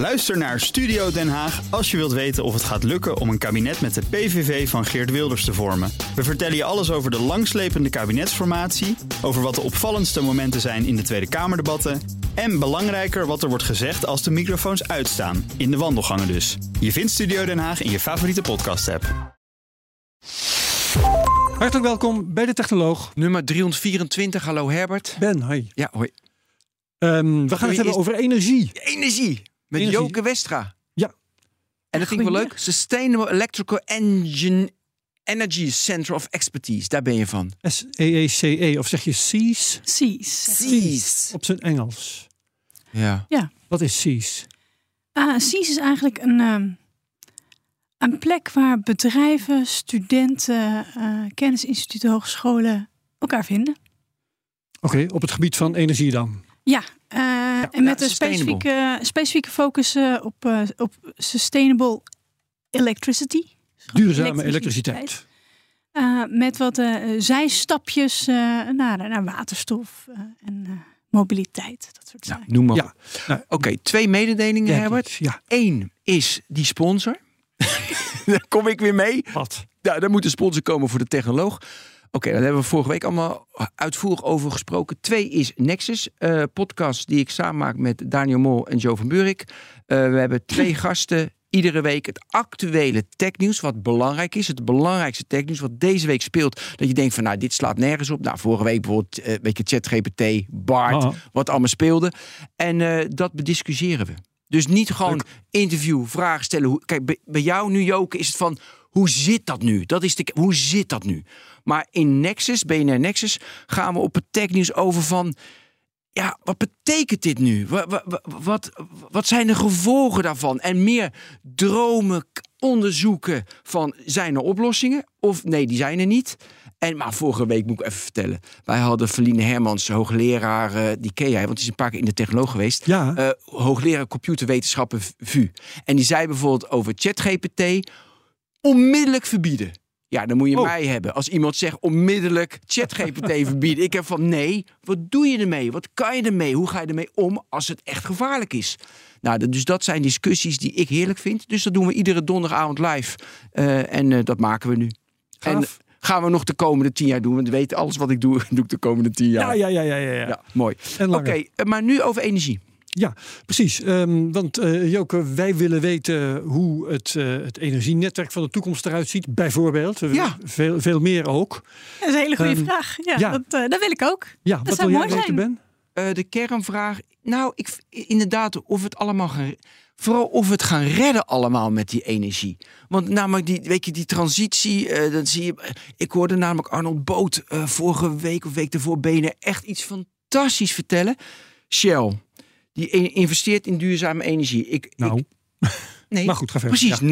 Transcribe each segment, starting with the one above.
Luister naar Studio Den Haag als je wilt weten of het gaat lukken om een kabinet met de PVV van Geert Wilders te vormen. We vertellen je alles over de langslepende kabinetsformatie, over wat de opvallendste momenten zijn in de Tweede Kamerdebatten en belangrijker wat er wordt gezegd als de microfoons uitstaan, in de wandelgangen dus. Je vindt Studio Den Haag in je favoriete podcast-app. Hartelijk welkom bij de Technoloog. Nummer 324, hallo Herbert. Ben, hoi. Ja, hoi. We gaan het hebben over energie. Energie, met Joke Westra. Ja. En dat vind ik wel leuk. Sustainable Electrical Energy Center of Expertise, daar ben je van. SEECE, of zeg je SEES? SEES. Op zijn Engels. Ja. Wat is SEES? SEES is eigenlijk een plek waar bedrijven, studenten, kennisinstituten, hogescholen elkaar vinden. Oké, op het gebied van energie dan? Ja, en met een specifieke focus op sustainable electricity. Duurzame elektriciteit. Met wat zijstapjes naar waterstof en mobiliteit. Dat soort zaken. Noem maar op. Nou, Oké, 2 mededelingen, Herbert. Ja. 1 is die sponsor. Daar kom ik weer mee. Wat? Ja, daar moet een sponsor komen voor de Technoloog. Oké, daar hebben we vorige week allemaal uitvoerig over gesproken. 2 is Nexus, podcast die ik samen maak met Daniel Mol en Joe van Buurik. We hebben 2 gasten. Iedere week het actuele technieuws, wat belangrijk is. Het belangrijkste technieuws wat deze week speelt. Dat je denkt van, nou, dit slaat nergens op. Nou, vorige week bijvoorbeeld ChatGPT, Bart, wat allemaal speelde. En dat bediscussiëren we. Dus niet gewoon interview, vragen stellen. Kijk, bij jou nu, Joke, is het van, hoe zit dat nu? Hoe zit dat nu? Maar in Nexus, BNR Nexus, gaan we op het technieuws over van, ja, wat betekent dit nu? Wat zijn de gevolgen daarvan? En meer dromen, onderzoeken van, zijn er oplossingen? Of nee, die zijn er niet. Maar vorige week moet ik even vertellen. Wij hadden Feline Hermans, hoogleraar, die ken jij, want die is een paar keer in de Technoloog geweest. Ja. Hoogleraar computerwetenschappen VU. En die zei bijvoorbeeld over ChatGPT, onmiddellijk verbieden. Ja, dan moet je mij hebben. Als iemand zegt onmiddellijk ChatGPT verbieden. Ik heb van nee, wat doe je ermee? Wat kan je ermee? Hoe ga je ermee om als het echt gevaarlijk is? Nou, dus dat zijn discussies die ik heerlijk vind. Dus dat doen we iedere donderdagavond live. En dat maken we nu. Gaaf. En gaan we nog de komende 10 jaar doen. Want weet alles wat ik doe, doe ik de komende 10 jaar. Ja, mooi. Oké, maar nu over energie. Ja, precies. Want Joke, wij willen weten hoe het energienetwerk van de toekomst eruit ziet. Bijvoorbeeld. Veel meer ook. Dat is een hele goede vraag. Ja. Dat wil ik ook. Ja, dat wat zou wil mooi jij weten, zijn. Ben? De kernvraag. Nou, inderdaad, of het allemaal vooral of we het gaan redden allemaal met die energie. Want namelijk die transitie, dat zie je. Ik hoorde namelijk Arnold Boot vorige week of week ervoor BNR echt iets fantastisch vertellen. Shell, die investeert in duurzame energie. Nee, maar goed, ga verder. Precies,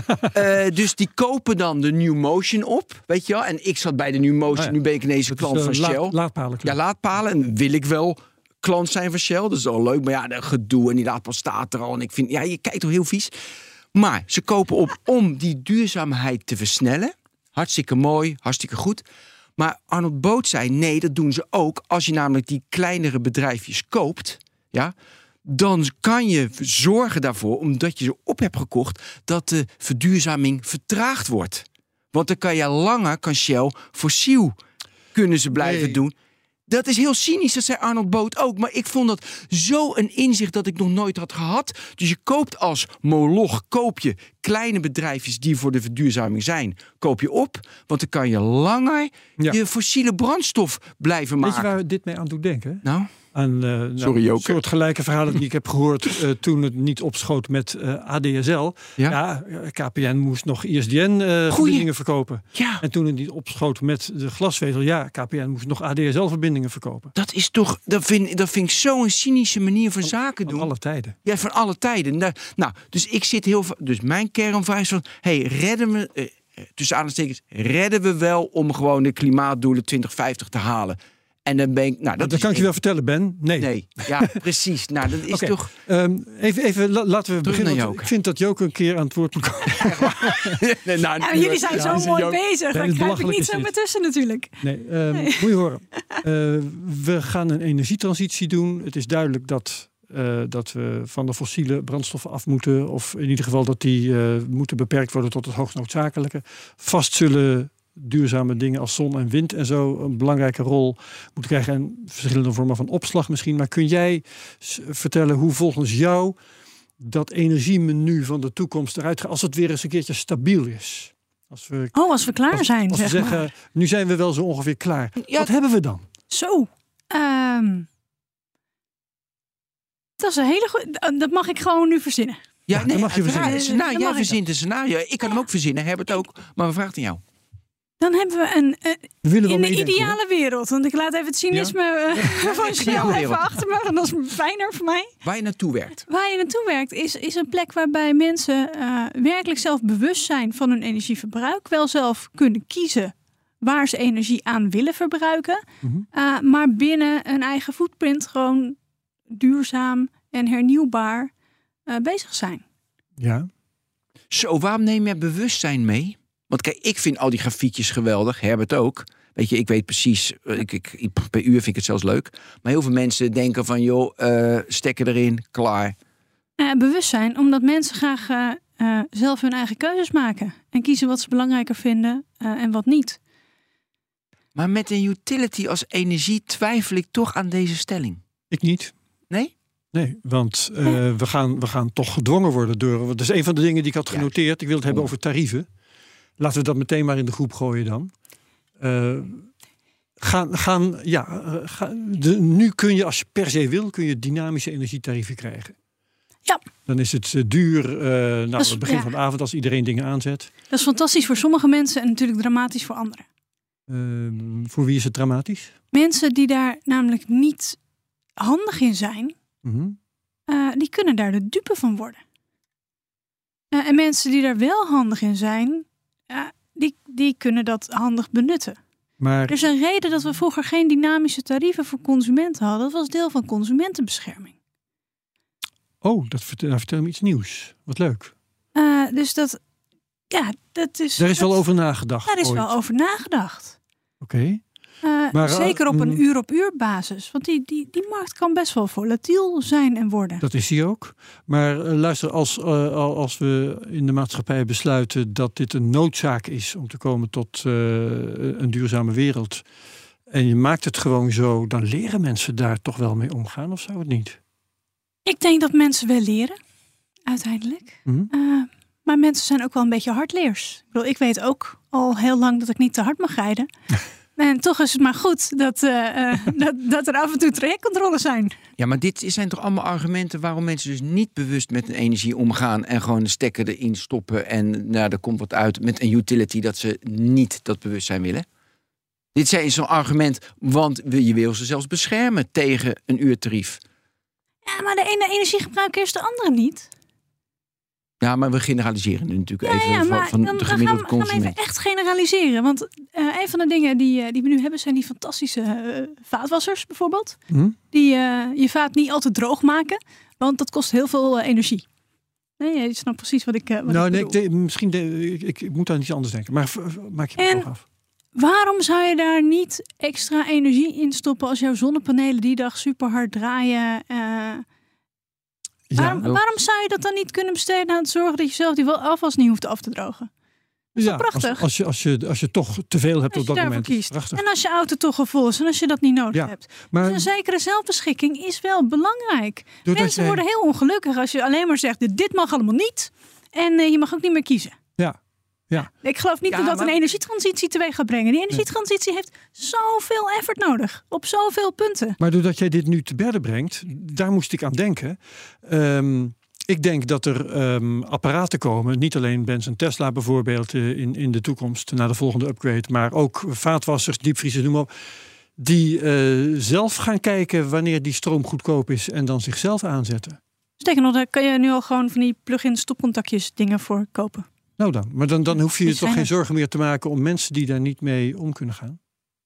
dus die kopen dan de New Motion op, weet je wel. En ik zat bij de New Motion, nu ben ik ineens een klant van Shell. Laadpalen. Ja, laadpalen. En wil ik wel klant zijn van Shell. Dat is al leuk. Maar ja, dat gedoe en die laadpaal staat er al. En ik vind, je kijkt toch heel vies. Maar ze kopen op om die duurzaamheid te versnellen. Hartstikke mooi, hartstikke goed. Maar Arnold Boot zei, nee, dat doen ze ook. Als je namelijk die kleinere bedrijfjes koopt, ja, dan kan je zorgen daarvoor, omdat je ze op hebt gekocht, dat de verduurzaming vertraagd wordt. Want dan kan Shell fossiel kunnen ze blijven doen. Dat is heel cynisch, dat zei Arnold Boot ook. Maar ik vond dat zo een inzicht dat ik nog nooit had gehad. Dus je koopt als moloch, kleine bedrijfjes die voor de verduurzaming zijn, koop je op. Want dan kan je langer je fossiele brandstof blijven maken. Weet je waar dit mee aan doet denken? Nou? Sorry, Joke. Een soort gelijke verhalen die ik heb gehoord toen het niet opschoot met ADSL. KPN moest nog ISDN-verbindingen verkopen. Ja. En toen het niet opschoot met de glasvezel, KPN moest nog ADSL-verbindingen verkopen. Dat is toch, dat vind ik zo'n cynische manier van zaken doen. Van alle tijden. Ja, van alle tijden. Nou, dus ik zit dus mijn kernvraag is van, redden we, tussen aanhalingstekens, redden we wel om gewoon de klimaatdoelen 2050 te halen? En dan ben ik. Dat kan ik je wel vertellen, Ben. Nee. Ja, precies. Nou, dat is toch. Even laten we beginnen. Ik vind dat Joke een keer aan het woord moet komen. Jullie zijn zo mooi bezig. Daar kruip ik niet zo meer tussen natuurlijk. Moet je horen. We gaan een energietransitie doen. Het is duidelijk dat dat we van de fossiele brandstoffen af moeten. Of in ieder geval dat die moeten beperkt worden tot het hoogst noodzakelijke. Vast zullen duurzame dingen als zon en wind en zo een belangrijke rol moeten krijgen. En verschillende vormen van opslag misschien. Maar kun jij vertellen hoe volgens jou dat energiemenu van de toekomst eruit gaat als het weer eens een keertje stabiel is? Als we klaar zijn, als we zeggen, nu zijn we wel zo ongeveer klaar. Ja, wat hebben we dan? Zo. Dat is een hele goede. Dat mag ik gewoon nu verzinnen. Ja, dat mag je verzinnen. Jij verzint een scenario. Ik kan hem ook verzinnen, heb het ook. Maar we vragen aan jou. Dan hebben we in de ideale wereld. Want ik laat even het cynisme van snel even achter me. Want dat is fijner voor mij. Waar je naartoe werkt. Waar je naartoe werkt is een plek waarbij mensen werkelijk zelf bewust zijn van hun energieverbruik. Wel zelf kunnen kiezen waar ze energie aan willen verbruiken. Mm-hmm. Maar binnen een eigen footprint gewoon duurzaam en hernieuwbaar bezig zijn. Ja. Zo, waarom neem je bewustzijn mee? Want kijk, ik vind al die grafiekjes geweldig. Herbert ook. Weet je, ik weet precies. Per uur vind ik het zelfs leuk. Maar heel veel mensen denken van, joh, stekker erin, klaar. Bewustzijn, omdat mensen graag zelf hun eigen keuzes maken. En kiezen wat ze belangrijker vinden en wat niet. Maar met een utility als energie twijfel ik toch aan deze stelling. Ik niet. Nee? Nee, want we gaan toch gedwongen worden door. Dat is een van de dingen die ik had genoteerd. Ik wil het hebben over tarieven. Laten we dat meteen maar in de groep gooien dan. Nu kun je, als je per se wil, kun je dynamische energietarieven krijgen. Ja. Dan is het duur het begin van de avond als iedereen dingen aanzet. Dat is fantastisch voor sommige mensen en natuurlijk dramatisch voor anderen. Voor wie is het dramatisch? Mensen die daar namelijk niet handig in zijn, die kunnen daar de dupe van worden. En mensen die daar wel handig in zijn, die kunnen dat handig benutten. Maar er is een reden dat we vroeger geen dynamische tarieven voor consumenten hadden. Dat was deel van consumentenbescherming. Oh, vertel me iets nieuws. Wat leuk. Dus dat is... Daar is wel over nagedacht. Daar is wel over nagedacht. Oké. Maar zeker op een uur-op-uur basis. Want die markt kan best wel volatiel zijn en worden. Dat is die ook. Maar luister, als we in de maatschappij besluiten dat dit een noodzaak is om te komen tot een duurzame wereld. En je maakt het gewoon zo, dan leren mensen daar toch wel mee omgaan, of zou het niet? Ik denk dat mensen wel leren, uiteindelijk. Maar mensen zijn ook wel een beetje hardleers. Ik weet ook al heel lang dat ik niet te hard mag rijden. En toch is het maar goed dat er af en toe trajectcontroles zijn. Ja, maar dit zijn toch allemaal argumenten waarom mensen dus niet bewust met hun energie omgaan en gewoon de stekker erin stoppen en er komt wat uit met een utility dat ze niet dat bewustzijn willen? Dit is zo'n argument, want je wil ze zelfs beschermen tegen een uurtarief. Ja, maar de ene energiegebruiker is de andere niet. Ja, maar we generaliseren nu natuurlijk even van de gemiddelde consument. We gaan even echt generaliseren. Want een van de dingen die we nu hebben zijn die fantastische vaatwassers bijvoorbeeld. Die je vaat niet altijd droog maken, want dat kost heel veel energie. Nee, je snapt precies wat ik ik moet aan iets anders denken. Maar maak je het toch af. Waarom zou je daar niet extra energie in stoppen als jouw zonnepanelen die dag super hard draaien? Waarom zou je dat dan niet kunnen besteden aan het zorgen dat je zelf die afwas niet hoeft af te drogen? Dat is prachtig. Als je toch te veel hebt op dat moment. Prachtig. En als je auto toch al vol is en als je dat niet nodig hebt. Maar dus een zekere zelfbeschikking is wel belangrijk. Mensen worden heel ongelukkig als je alleen maar zegt, dit mag allemaal niet. En je mag ook niet meer kiezen. Ja. Ik geloof niet dat een energietransitie teweeg gaat brengen. Die energietransitie heeft zoveel effort nodig. Op zoveel punten. Maar doordat jij dit nu te berde brengt, daar moest ik aan denken. Ik denk dat er apparaten komen. Niet alleen Benz en Tesla bijvoorbeeld in de toekomst naar de volgende upgrade. Maar ook vaatwassers, diepvriezers, noem maar op. Die zelf gaan kijken wanneer die stroom goedkoop is. En dan zichzelf aanzetten. Sterker nog, daar kan je nu al gewoon van die plug-in stopcontactjes dingen voor kopen. Nou dan, maar dan hoef je toch geen zorgen meer te maken om mensen die daar niet mee om kunnen gaan?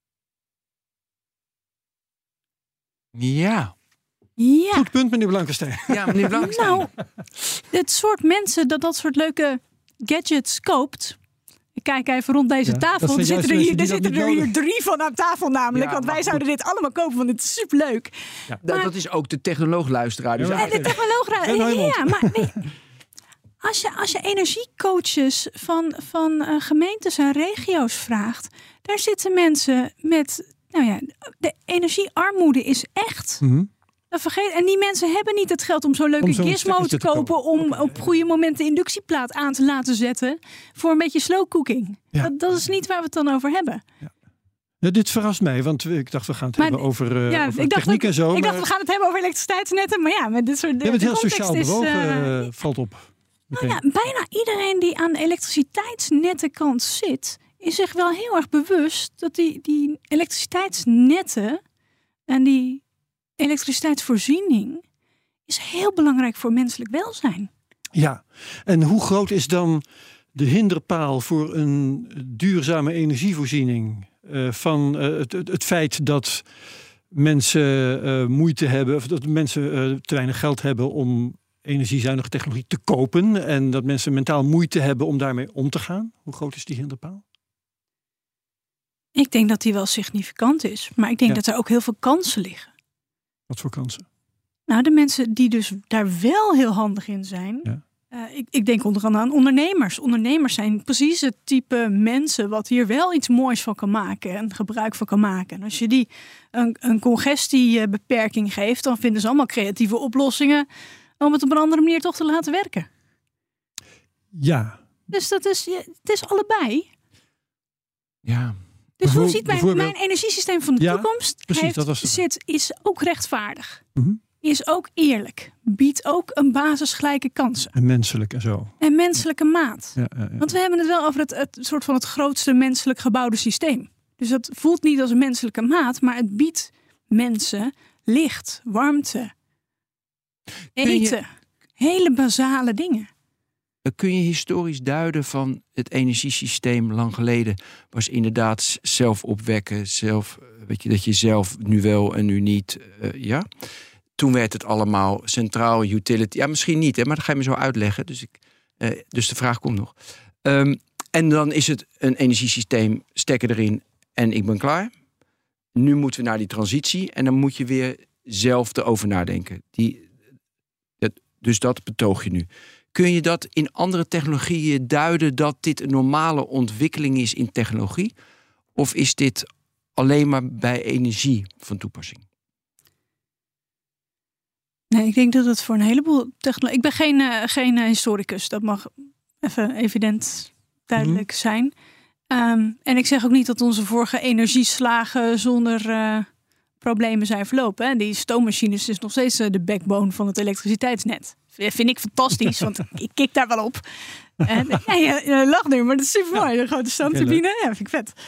Ja. Goed punt, meneer Blankenstein. Ja, meneer Blankenstein. Nou, het soort mensen dat soort leuke gadgets koopt. Ik kijk even rond deze tafel. Er zitten er hier 3 van aan tafel namelijk. Want wij zouden dit allemaal kopen, want het is superleuk. Ja, maar, dat is ook de technoloog-luisteraar. Dus de technoloog-luisteraar. Maar nee, als je energiecoaches van gemeentes en regio's vraagt, daar zitten mensen met, de energiearmoede is echt. Mm-hmm. En die mensen hebben niet het geld om zo'n leuke gizmo te kopen om op goede momenten de inductieplaat aan te laten zetten voor een beetje slow cooking. Ja. Dat is niet waar we het dan over hebben. Ja. Ja, dit verrast mij, want ik dacht we gaan het hebben over techniek en zo. Ik dacht we gaan het hebben over elektriciteitsnetten, maar met dit soort het heel sociaal bewogen valt op. Bijna iedereen die aan de elektriciteitsnettenkant zit, is zich wel heel erg bewust dat die elektriciteitsnetten en die elektriciteitsvoorziening is heel belangrijk voor menselijk welzijn. Ja, en hoe groot is dan de hinderpaal voor een duurzame energievoorziening van het feit dat mensen moeite hebben, of dat mensen te weinig geld hebben om energiezuinige technologie te kopen en dat mensen mentaal moeite hebben om daarmee om te gaan? Hoe groot is die hinderpaal? Ik denk dat die wel significant is, maar ik denk dat er ook heel veel kansen liggen. Wat voor kansen? Nou, de mensen die dus daar wel heel handig in zijn. Ja. Ik denk onder andere aan ondernemers. Ondernemers zijn precies het type mensen wat hier wel iets moois van kan maken en gebruik van kan maken. En als je die een congestiebeperking geeft, dan vinden ze allemaal creatieve oplossingen om het op een andere manier toch te laten werken. Ja. Dus het is allebei. Ja. Dus hoe ziet mijn energiesysteem van de toekomst? Precies, is ook rechtvaardig. Mm-hmm. Is ook eerlijk. Biedt ook een basisgelijke kansen. En menselijk en zo. En menselijke maat. Ja. Want we hebben het wel over het soort van het grootste menselijk gebouwde systeem. Dus dat voelt niet als een menselijke maat, maar het biedt mensen licht, warmte, eten. Hele basale dingen. Kun je historisch duiden van het energiesysteem lang geleden was inderdaad zelf opwekken, dat je zelf nu wel en nu niet, Toen werd het allemaal centraal utility. Ja, misschien niet, maar dat ga je me zo uitleggen. Dus de vraag komt nog. En dan is het een energiesysteem, stekker erin en ik ben klaar. Nu moeten we naar die transitie en dan moet je weer zelf erover nadenken. Dus dat betoog je nu. Kun je dat in andere technologieën duiden dat dit een normale ontwikkeling is in technologie? Of is dit alleen maar bij energie van toepassing? Nee, ik denk dat het voor een heleboel technologie... Ik ben geen historicus, dat mag even evident duidelijk zijn. En ik zeg ook niet dat onze vorige energieslagen zonder problemen zijn verlopen. Hè. Die stoommachines is nog steeds de backbone van het elektriciteitsnet. Dat vind ik fantastisch, want ik kik daar wel op. Je lacht nu, maar dat is super mooi. Een grote stoomturbine, vind ik vet.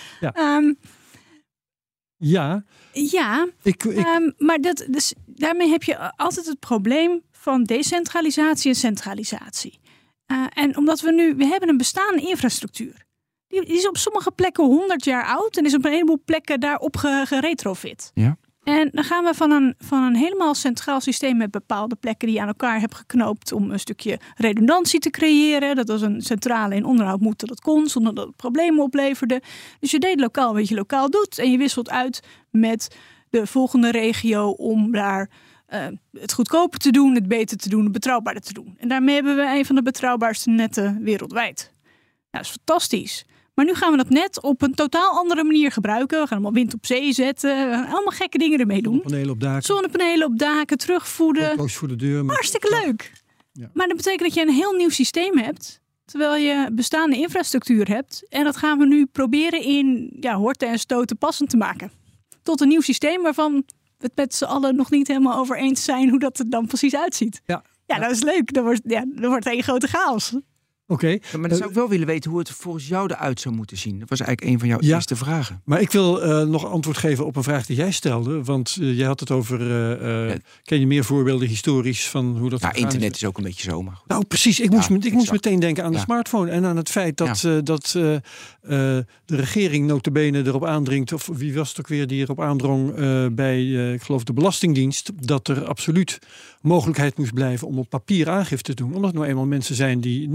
Ja. Maar dus daarmee heb je altijd het probleem van decentralisatie en centralisatie. En omdat we hebben een bestaande infrastructuur. Die is op sommige plekken 100 jaar oud en is op een heleboel plekken daarop geretrofit. Ja. En dan gaan we van een helemaal centraal systeem met bepaalde plekken die je aan elkaar hebt geknoopt om een stukje redundantie te creëren. Dat als een centrale in onderhoud moet dat kon, zonder dat het problemen opleverde. Dus je deed lokaal wat je lokaal doet en je wisselt uit met de volgende regio om daar het goedkoper te doen, het beter te doen, het betrouwbaarder te doen. En daarmee hebben we een van de betrouwbaarste netten wereldwijd. Nou, dat is fantastisch. Maar nu gaan we dat net op een totaal andere manier gebruiken. We gaan allemaal wind op zee zetten. Allemaal gekke dingen ermee doen. Zonnepanelen op daken, terugvoeden. Close voor de deur. Hartstikke leuk. Ja. Maar dat betekent dat je een heel nieuw systeem hebt. Terwijl je bestaande infrastructuur hebt. En dat gaan we nu proberen in horten en stoten passend te maken. Tot een nieuw systeem waarvan we het met z'n allen nog niet helemaal over eens zijn hoe dat er dan precies uitziet. Ja, dat is leuk. Dan wordt het een grote chaos. Oké. Maar dan zou ik wel willen weten hoe het volgens jou eruit zou moeten zien. Dat was eigenlijk een van jouw eerste vragen. Maar ik wil nog antwoord geven op een vraag die jij stelde. Want jij had het over, ken je meer voorbeelden historisch van hoe dat internet is ook een beetje zo. Maar goed. Nou precies, ik moest meteen denken aan de smartphone. En aan het feit dat de regering nota bene erop aandringt. Of wie was het ook weer die erop aandrong bij, ik geloof de Belastingdienst. Dat er absoluut mogelijkheid moest blijven om op papier aangifte te doen. Omdat er nou eenmaal mensen zijn die niet overwegen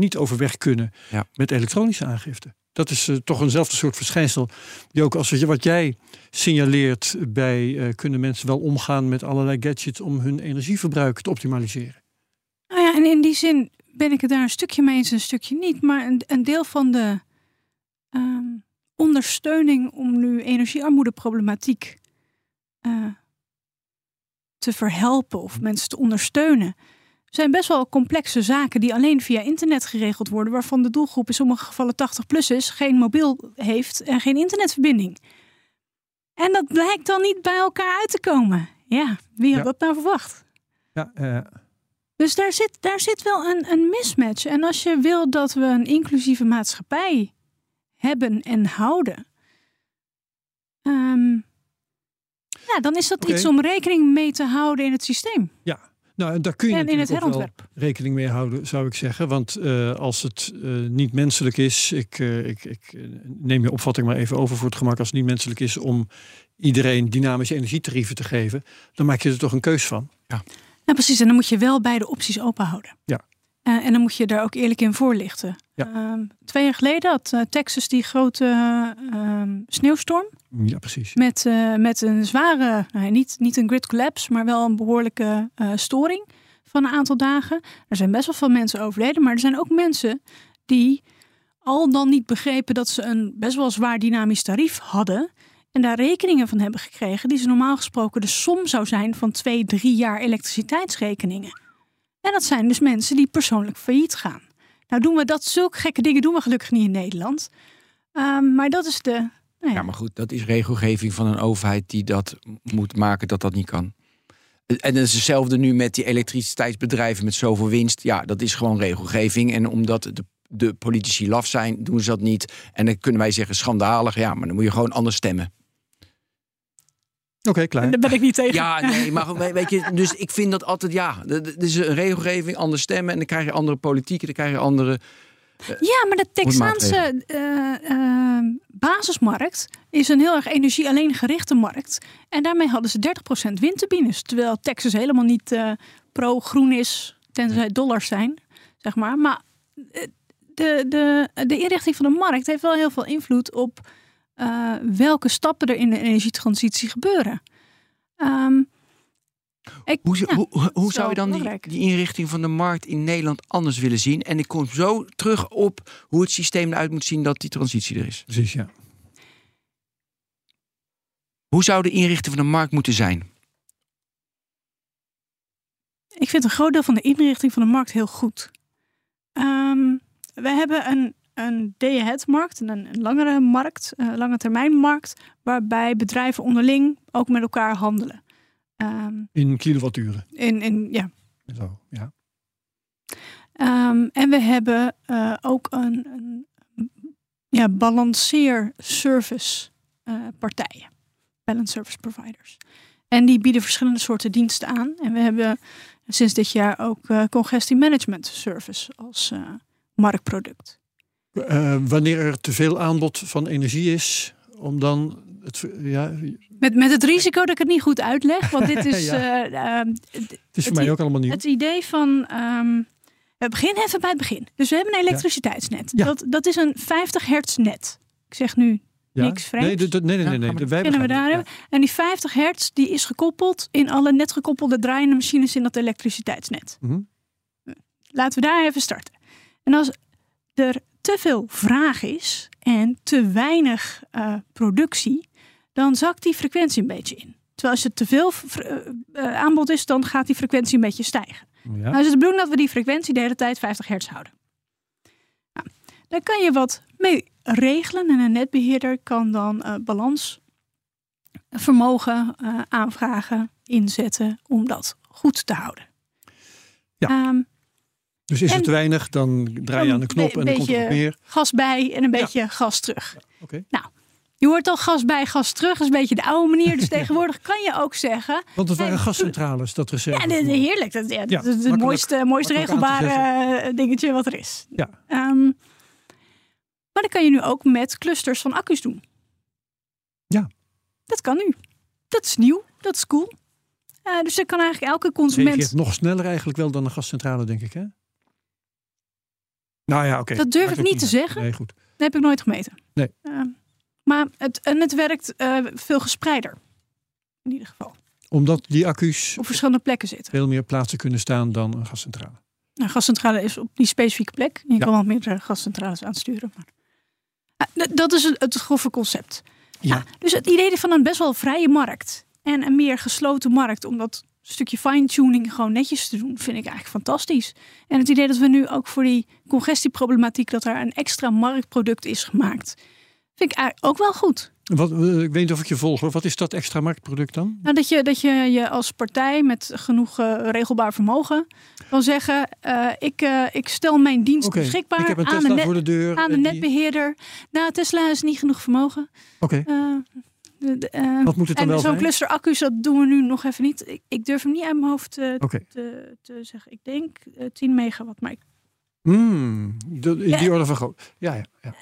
weg kunnen met elektronische aangifte. Dat is toch eenzelfde soort verschijnsel. Die ook als wat jij signaleert kunnen mensen wel omgaan met allerlei gadgets om hun energieverbruik te optimaliseren. Nou ja, en in die zin ben ik het daar een stukje mee eens, een stukje niet. Maar een deel van de ondersteuning om nu energiearmoedeproblematiek te verhelpen of mensen te ondersteunen, zijn best wel complexe zaken die alleen via internet geregeld worden, waarvan de doelgroep in sommige gevallen 80+ is, geen mobiel heeft en geen internetverbinding. En dat blijkt dan niet bij elkaar uit te komen. Ja, wie had dat nou verwacht? Dus daar zit wel een mismatch. En als je wil dat we een inclusieve maatschappij hebben en houden, dan is dat iets om rekening mee te houden in het systeem. Ja. Nou, en daar kun je natuurlijk ook wel rekening mee houden, zou ik zeggen. Want als het niet menselijk is, ik neem je opvatting maar even over voor het gemak, als het niet menselijk is om iedereen dynamische energietarieven te geven, dan maak je er toch een keus van. Ja. Nou precies, en dan moet je wel beide opties open houden. Ja. En dan moet je daar ook eerlijk in voorlichten. Ja. 2 jaar geleden had Texas die grote sneeuwstorm. Ja, precies. Met een zware, niet een grid collapse, maar wel een behoorlijke storing van een aantal dagen. Er zijn best wel veel mensen overleden, maar er zijn ook mensen die al dan niet begrepen dat ze een best wel zwaar dynamisch tarief hadden en daar rekeningen van hebben gekregen die ze normaal gesproken de som zou zijn van 2-3 jaar elektriciteitsrekeningen. En dat zijn dus mensen die persoonlijk failliet gaan. Nou doen we zulke gekke dingen doen we gelukkig niet in Nederland. Maar dat is de... Ja, maar goed, dat is regelgeving van een overheid die dat moet maken dat niet kan. En dat is hetzelfde nu met die elektriciteitsbedrijven met zoveel winst. Ja, dat is gewoon regelgeving. En omdat de politici laf zijn, doen ze dat niet. En dan kunnen wij zeggen schandalig. Ja, maar dan moet je gewoon anders stemmen. Oké, klaar. Daar ben ik niet tegen. Ja, nee, maar weet je, dus ik vind dat altijd, het is een regelgeving, anders stemmen. En dan krijg je andere politieken, dan krijg je andere... Ja, maar de Texaanse basismarkt is een heel erg energie alleen gerichte markt. En daarmee hadden ze 30% windturbines. Terwijl Texas helemaal niet pro-groen is, tenzij het dollars zijn, zeg maar. Maar de inrichting van de markt heeft wel heel veel invloed op welke stappen er in de energietransitie gebeuren. Hoe zou je dan die inrichting van de markt in Nederland anders willen zien? En ik kom zo terug op hoe het systeem eruit moet zien dat die transitie er is. Precies, ja. Hoe zou de inrichting van de markt moeten zijn? Ik vind een groot deel van de inrichting van de markt heel goed. We hebben een day-ahead-markt, een langere markt, een lange termijnmarkt, waarbij bedrijven onderling ook met elkaar handelen. In kilowatturen. Ja. Zo, ja. En we hebben ook een balanceerservice partijen. Balance service providers. En die bieden verschillende soorten diensten aan. En we hebben sinds dit jaar ook congestie management service als marktproduct. Wanneer er te veel aanbod van energie is, om dan... Met het risico dat ik het niet goed uitleg. Want dit is... het is voor mij ook allemaal nieuw. Het idee van... we beginnen even bij het begin. Dus we hebben een elektriciteitsnet. Ja. Dat is een 50 hertz net. Ik zeg nu niks vreemds. Nee. Beginnen we daar hebben. En die 50 hertz die is gekoppeld in alle net gekoppelde draaiende machines in dat elektriciteitsnet. Mm-hmm. Laten we daar even starten. En als er te veel vraag is en te weinig productie, dan zakt die frequentie een beetje in. Terwijl als er te veel aanbod is, dan gaat die frequentie een beetje stijgen. Ja. Nou is het de bedoeling dat we die frequentie de hele tijd 50 hertz houden. Nou, daar kan je wat mee regelen en een netbeheerder kan dan balansvermogen aanvragen, inzetten om dat goed te houden. Ja. Dus is het te weinig, dan draai je aan de knop en dan komt er wat meer. Gas bij en een beetje gas terug. Ja, okay. Nou, je hoort al gas bij, gas terug. Dat is een beetje de oude manier. Dus tegenwoordig kan je ook zeggen... Want het waren gascentrales, dat reserve. Ja, heerlijk. Dat is het mooiste regelbare dingetje wat er is. Ja. Maar dat kan je nu ook met clusters van accu's doen. Ja. Dat kan nu. Dat is nieuw. Dat is cool. Dus dan kan eigenlijk elke consument... Het reageert nog sneller eigenlijk wel dan een gascentrale, denk ik, hè? Nou ja, oké. Dat durf ik niet te zeggen. Nee, goed. Dat heb ik nooit gemeten. Nee. Maar het werkt veel gespreider. In ieder geval. Omdat die accu's op verschillende plekken zitten. Veel meer plaatsen kunnen staan dan een gascentrale. Nou, gascentrale is op die specifieke plek. Je kan wel meerdere gascentrales aansturen. Maar dat is het grove concept. Ja. Dus het idee van een best wel vrije markt. En een meer gesloten markt. Om dat stukje fine-tuning gewoon netjes te doen. Vind ik eigenlijk fantastisch. En het idee dat we nu ook voor die congestieproblematiek. Dat er een extra marktproduct is gemaakt. Vind ik eigenlijk ook wel goed. Ik weet niet of ik je volg hoor. Wat is dat extra marktproduct dan? Nou, dat je als partij met genoeg regelbaar vermogen kan zeggen... ik stel mijn dienst beschikbaar ik heb een Tesla voor de deur, aan de netbeheerder. Nou, Tesla is niet genoeg vermogen. Oké. Wat moet het dan wel zijn? Zo'n cluster accu's, dat doen we nu nog even niet. Ik durf hem niet uit mijn hoofd te zeggen. Ik denk 10 megawatt. Maar die orde van groot. Ja.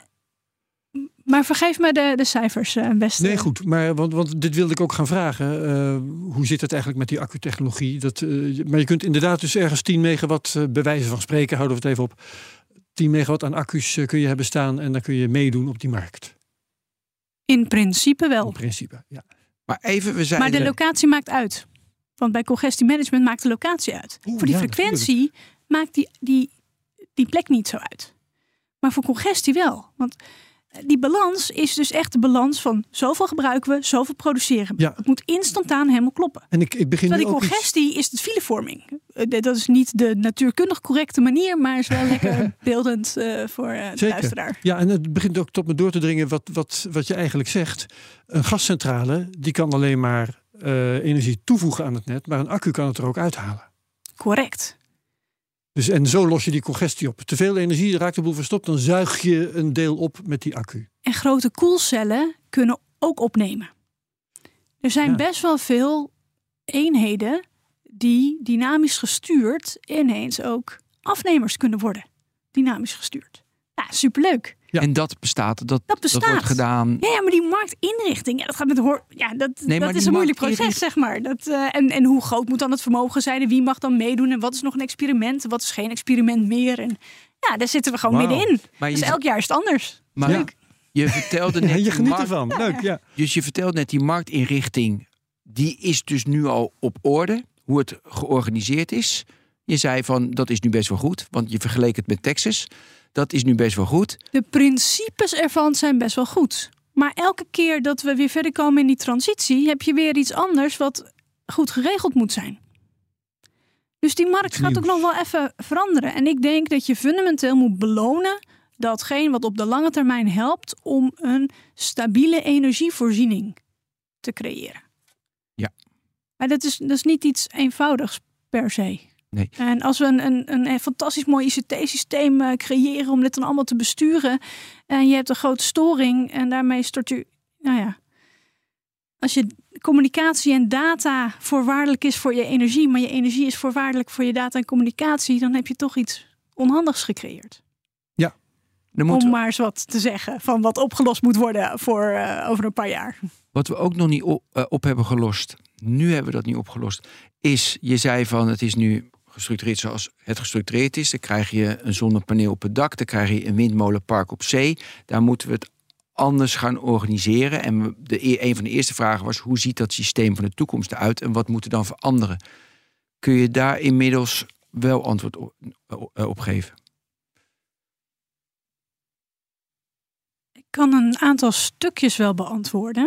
Maar vergeef me de cijfers best. Nee, goed. Maar want dit wilde ik ook gaan vragen. Hoe zit het eigenlijk met die accutechnologie? Maar je kunt inderdaad dus ergens 10 megawatt bij wijze van spreken, houden we het even op. 10 megawatt aan accu's kun je hebben staan en dan kun je meedoen op die markt. In principe wel. In principe, ja. Maar de locatie maakt uit. Want bij congestiemanagement maakt de locatie uit. Voor die frequentie maakt die plek niet zo uit. Maar voor congestie wel. Want die balans is dus echt de balans van zoveel gebruiken we, zoveel produceren we. Ja. Het moet instantaan helemaal kloppen. En ik begin die congestie is de filevorming. Dat is niet de natuurkundig correcte manier, maar is wel lekker beeldend voor de luisteraar. Ja, en het begint ook tot me door te dringen wat je eigenlijk zegt. Een gascentrale die kan alleen maar energie toevoegen aan het net, maar een accu kan het er ook uithalen. Correct. Dus, en zo los je die congestie op. Te veel energie, raakt de boel verstopt, dan zuig je een deel op met die accu. En grote koelcellen kunnen ook opnemen. Er zijn best wel veel eenheden die dynamisch gestuurd ineens ook afnemers kunnen worden. Dynamisch gestuurd. Ja, superleuk. Ja. En dat bestaat. Dat wordt gedaan. Ja, maar die marktinrichting, dat gaat met dat is een moeilijk proces, zeg maar. En hoe groot moet dan het vermogen zijn? En wie mag dan meedoen? En wat is nog een experiment? En wat is geen experiment meer? En ja, daar zitten we gewoon middenin. Dus elk jaar is het anders. Maar je vertelde net. Je geniet ervan. Leuk, ja. Dus je vertelde net die marktinrichting. Die is dus nu al op orde. Hoe het georganiseerd is. Je zei van dat is nu best wel goed. Want je vergeleek het met Texas. Dat is nu best wel goed. De principes ervan zijn best wel goed. Maar elke keer dat we weer verder komen in die transitie, heb je weer iets anders wat goed geregeld moet zijn. Dus die markt gaat ook nog wel even veranderen. En ik denk dat je fundamenteel moet belonen datgene wat op de lange termijn helpt om een stabiele energievoorziening te creëren. Ja. Maar dat is niet iets eenvoudigs per se. Nee. En als we een fantastisch mooi ICT-systeem creëren om dit dan allemaal te besturen en je hebt een grote storing en daarmee stort je, als je communicatie en data voorwaardelijk is voor je energie, maar je energie is voorwaardelijk voor je data en communicatie, dan heb je toch iets onhandigs gecreëerd. Ja. Om maar eens wat te zeggen van wat opgelost moet worden voor over een paar jaar. Wat we ook nog niet op hebben gelost, nu hebben we dat niet opgelost, is, je zei van het is nu gestructureerd zoals het gestructureerd is. Dan krijg je een zonnepaneel op het dak, dan krijg je een windmolenpark op zee. Daar moeten we het anders gaan organiseren. En een van de eerste vragen was, hoe ziet dat systeem van de toekomst eruit en wat moet er dan veranderen? Kun je daar inmiddels wel antwoord op geven? Ik kan een aantal stukjes wel beantwoorden.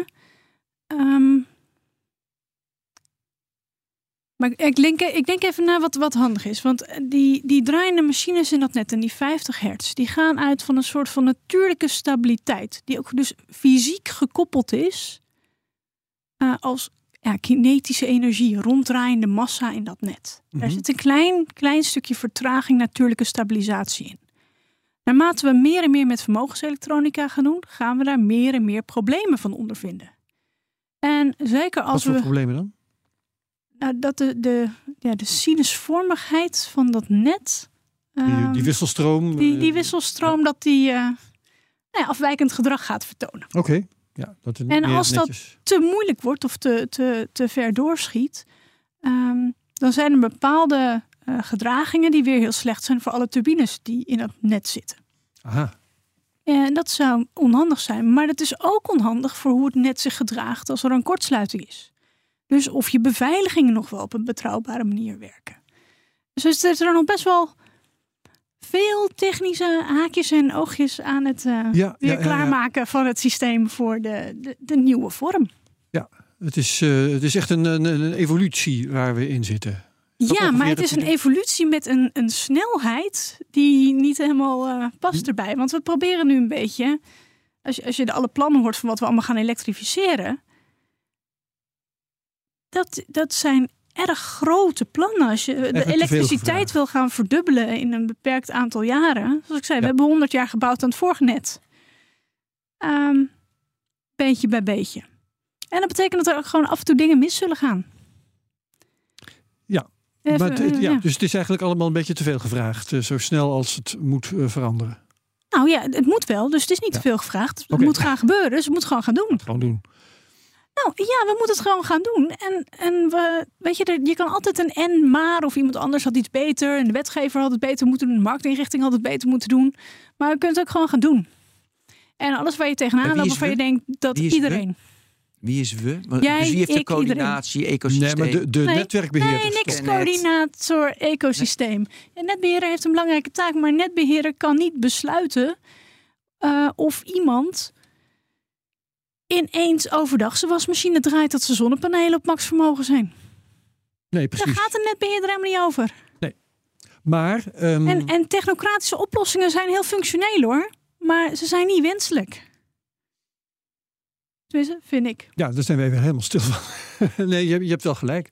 Maar ik denk even naar wat handig is. Want die draaiende machines in dat net en die 50 hertz, die gaan uit van een soort van natuurlijke stabiliteit. Die ook dus fysiek gekoppeld is als kinetische energie, ronddraaiende massa in dat net. Daar zit een klein stukje vertraging, natuurlijke stabilisatie in. Naarmate we meer en meer met vermogenselektronica gaan doen, gaan we daar meer en meer problemen van ondervinden. En zeker als wat voor problemen dan? Nou, dat de sinusvormigheid van dat net. Die wisselstroom. Die wisselstroom, dat die afwijkend gedrag gaat vertonen. Oké. Ja, dat en als dat te moeilijk wordt of te ver doorschiet, dan zijn er bepaalde gedragingen die weer heel slecht zijn voor alle turbines die in het net zitten. Aha. En dat zou onhandig zijn. Maar het is ook onhandig voor hoe het net zich gedraagt als er een kortsluiting is. Dus of je beveiligingen nog wel op een betrouwbare manier werken. Dus er zijn nog best wel veel technische haakjes en oogjes aan het klaarmaken van het systeem voor de nieuwe vorm. Ja, het is echt een evolutie waar we in zitten. Ja, maar het is een evolutie met een snelheid die niet helemaal past erbij. Want we proberen nu een beetje, als je alle plannen hoort van wat we allemaal gaan elektrificeren. Dat zijn erg grote plannen. Als je de elektriciteit wil gaan verdubbelen in een beperkt aantal jaren. Zoals ik zei, we hebben 100 jaar gebouwd aan het vorige net. Beetje bij beetje. En dat betekent dat er ook gewoon af en toe dingen mis zullen gaan. Ja. Dus het is eigenlijk allemaal een beetje te veel gevraagd. Zo snel als het moet veranderen. Nou ja, het moet wel. Dus het is niet te veel gevraagd. Het moet gaan gebeuren. Dus het moet gewoon gaan doen. Nou ja, we moeten het gewoon gaan doen. En weet je kan altijd een en maar of iemand anders had iets beter. En de wetgever had het beter moeten doen. De marketinginrichting had het beter moeten doen. Maar we kunnen het ook gewoon gaan doen. En alles waar je tegenaan loopt, waarvan je denkt dat iedereen... Wie is we? Jij, dus wie heeft de coördinatie, ecosysteem? Nee, maar de netwerkbeheerder. Nee, niks coördinator, ecosysteem. Een netbeheerder heeft een belangrijke taak, maar een netbeheerder kan niet besluiten of iemand ineens overdag zijn wasmachine draait dat zijn zonnepanelen op maxvermogen zijn. Nee, precies. Daar gaat een netbeheerder helemaal niet over. Nee. Maar... En technocratische oplossingen zijn heel functioneel hoor, maar ze zijn niet wenselijk. Tenminste, vind ik. Ja, daar zijn we even helemaal stil van. Nee, je hebt wel gelijk.